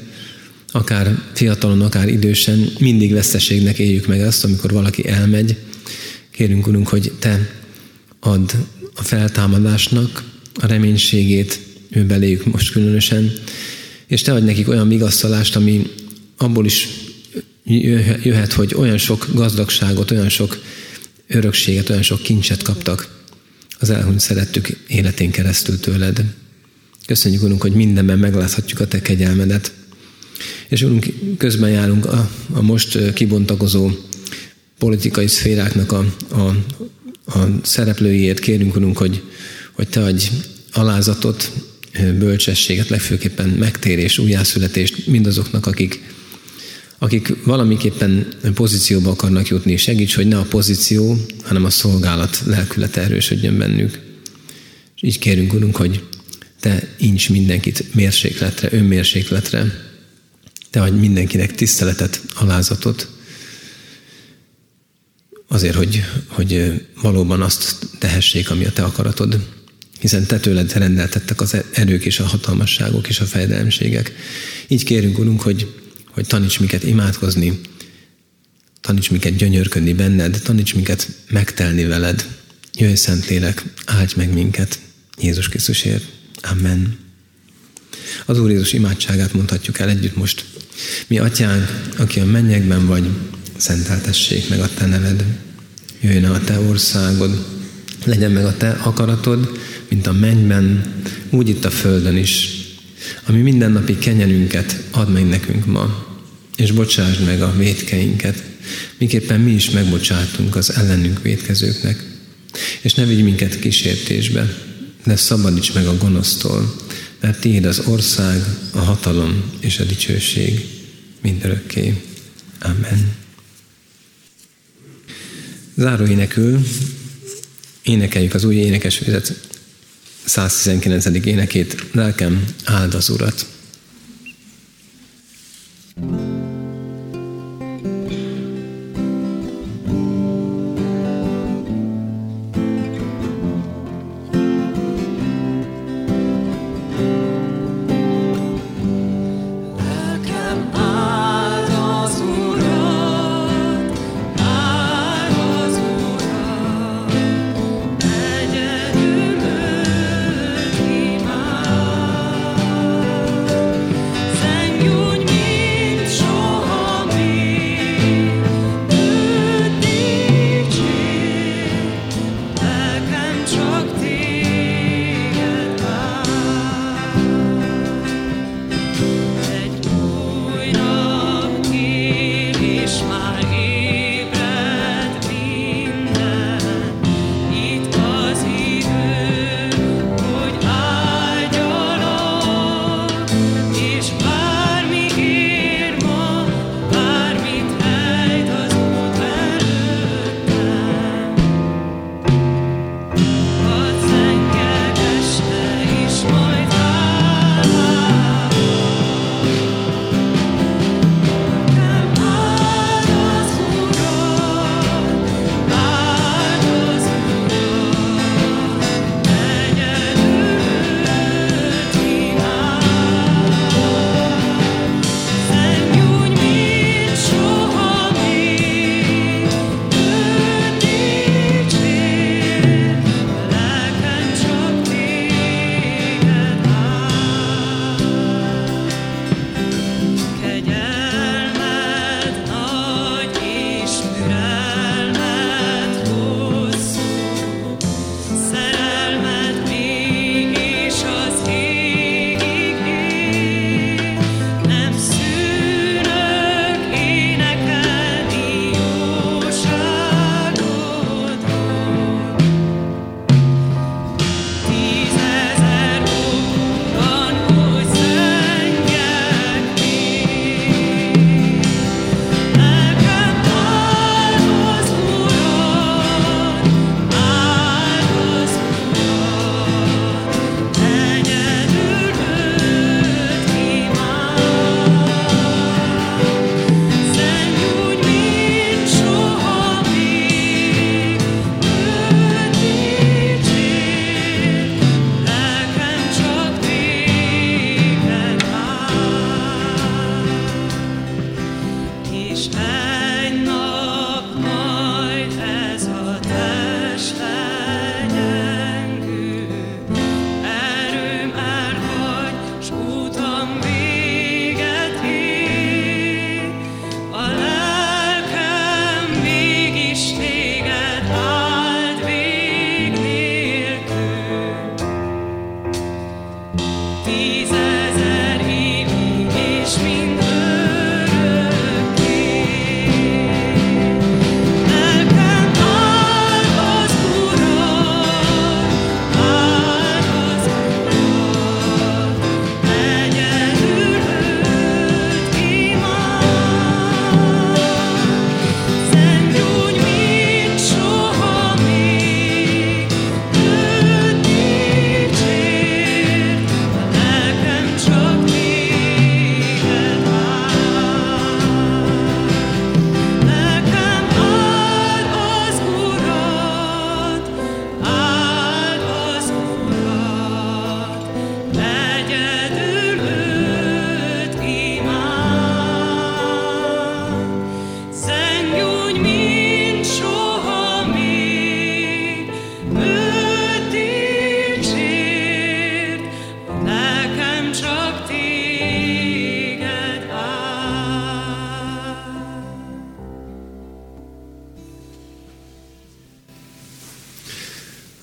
akár fiatalon, akár idősen, mindig veszteségnek éljük meg azt, amikor valaki elmegy. Kérünk, Urunk, hogy Te add a feltámadásnak a reménységét ő beléjük most különösen, és Te adj nekik olyan vigasztalást, ami abból is jöhet, hogy olyan sok gazdagságot, olyan sok örökséget, olyan sok kincset kaptak az elhunyt szerettük életén keresztül tőled. Köszönjük, Urunk, hogy mindenben megláthatjuk a Te kegyelmedet. És Urunk, közben járunk a, a most kibontakozó politikai szféráknak a, a, a szereplőiért. Kérünk, Urunk, hogy, hogy Te adj alázatot, bölcsességet, legfőképpen megtérés, újjászületést mindazoknak, akik, akik valamiképpen pozícióba akarnak jutni. Segíts, hogy ne a pozíció, hanem a szolgálat lelkülete erősödjön bennük. És így kérünk, Urunk, hogy Te ints mindenkit mérsékletre, önmérsékletre. Te adj mindenkinek tiszteletet, alázatot, azért, hogy, hogy valóban azt tehessék, ami a Te akaratod. Hiszen Te tőled rendeltettek az erők és a hatalmasságok és a fejedelemségek. Így kérünk, Urunk, hogy, hogy taníts minket imádkozni, taníts minket gyönyörködni benned, taníts minket megtelni veled. Jöjj, Szentlélek, áldj meg minket Jézus Krisztusért. Amen. Az Úr Jézus imádságát mondhatjuk el együtt most. Mi Atyánk, aki a mennyekben vagy, szenteltessék meg a Te neved. Jöjjön a Te országod, legyen meg a Te akaratod, mint a mennyben, úgy itt a földön is. Ami mindennapi kenyerünket add meg nekünk ma, és bocsásd meg a vétkeinket, miképpen mi is megbocsátunk az ellenünk vétkezőknek. És ne vigy minket kísértésbe, de szabadíts meg a gonosztól, mert Tiéd az ország, a hatalom és a dicsőség mindörökké. Amen. Záró énekül énekeljük az új énekesfüzet száztizenkilencedik énekét, Lelkem, áld az Urat. Egyedül őt imád.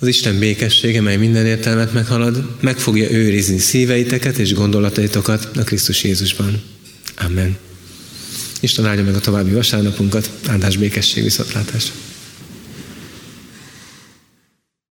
Isten békessége, mely minden értelmet meghalad, meg fogja őrizni szíveiteket és gondolataitokat a Krisztus Jézusban. Amen. Isten áldja meg a további vasárnapunkat, áldás, békesség, viszontlátásra.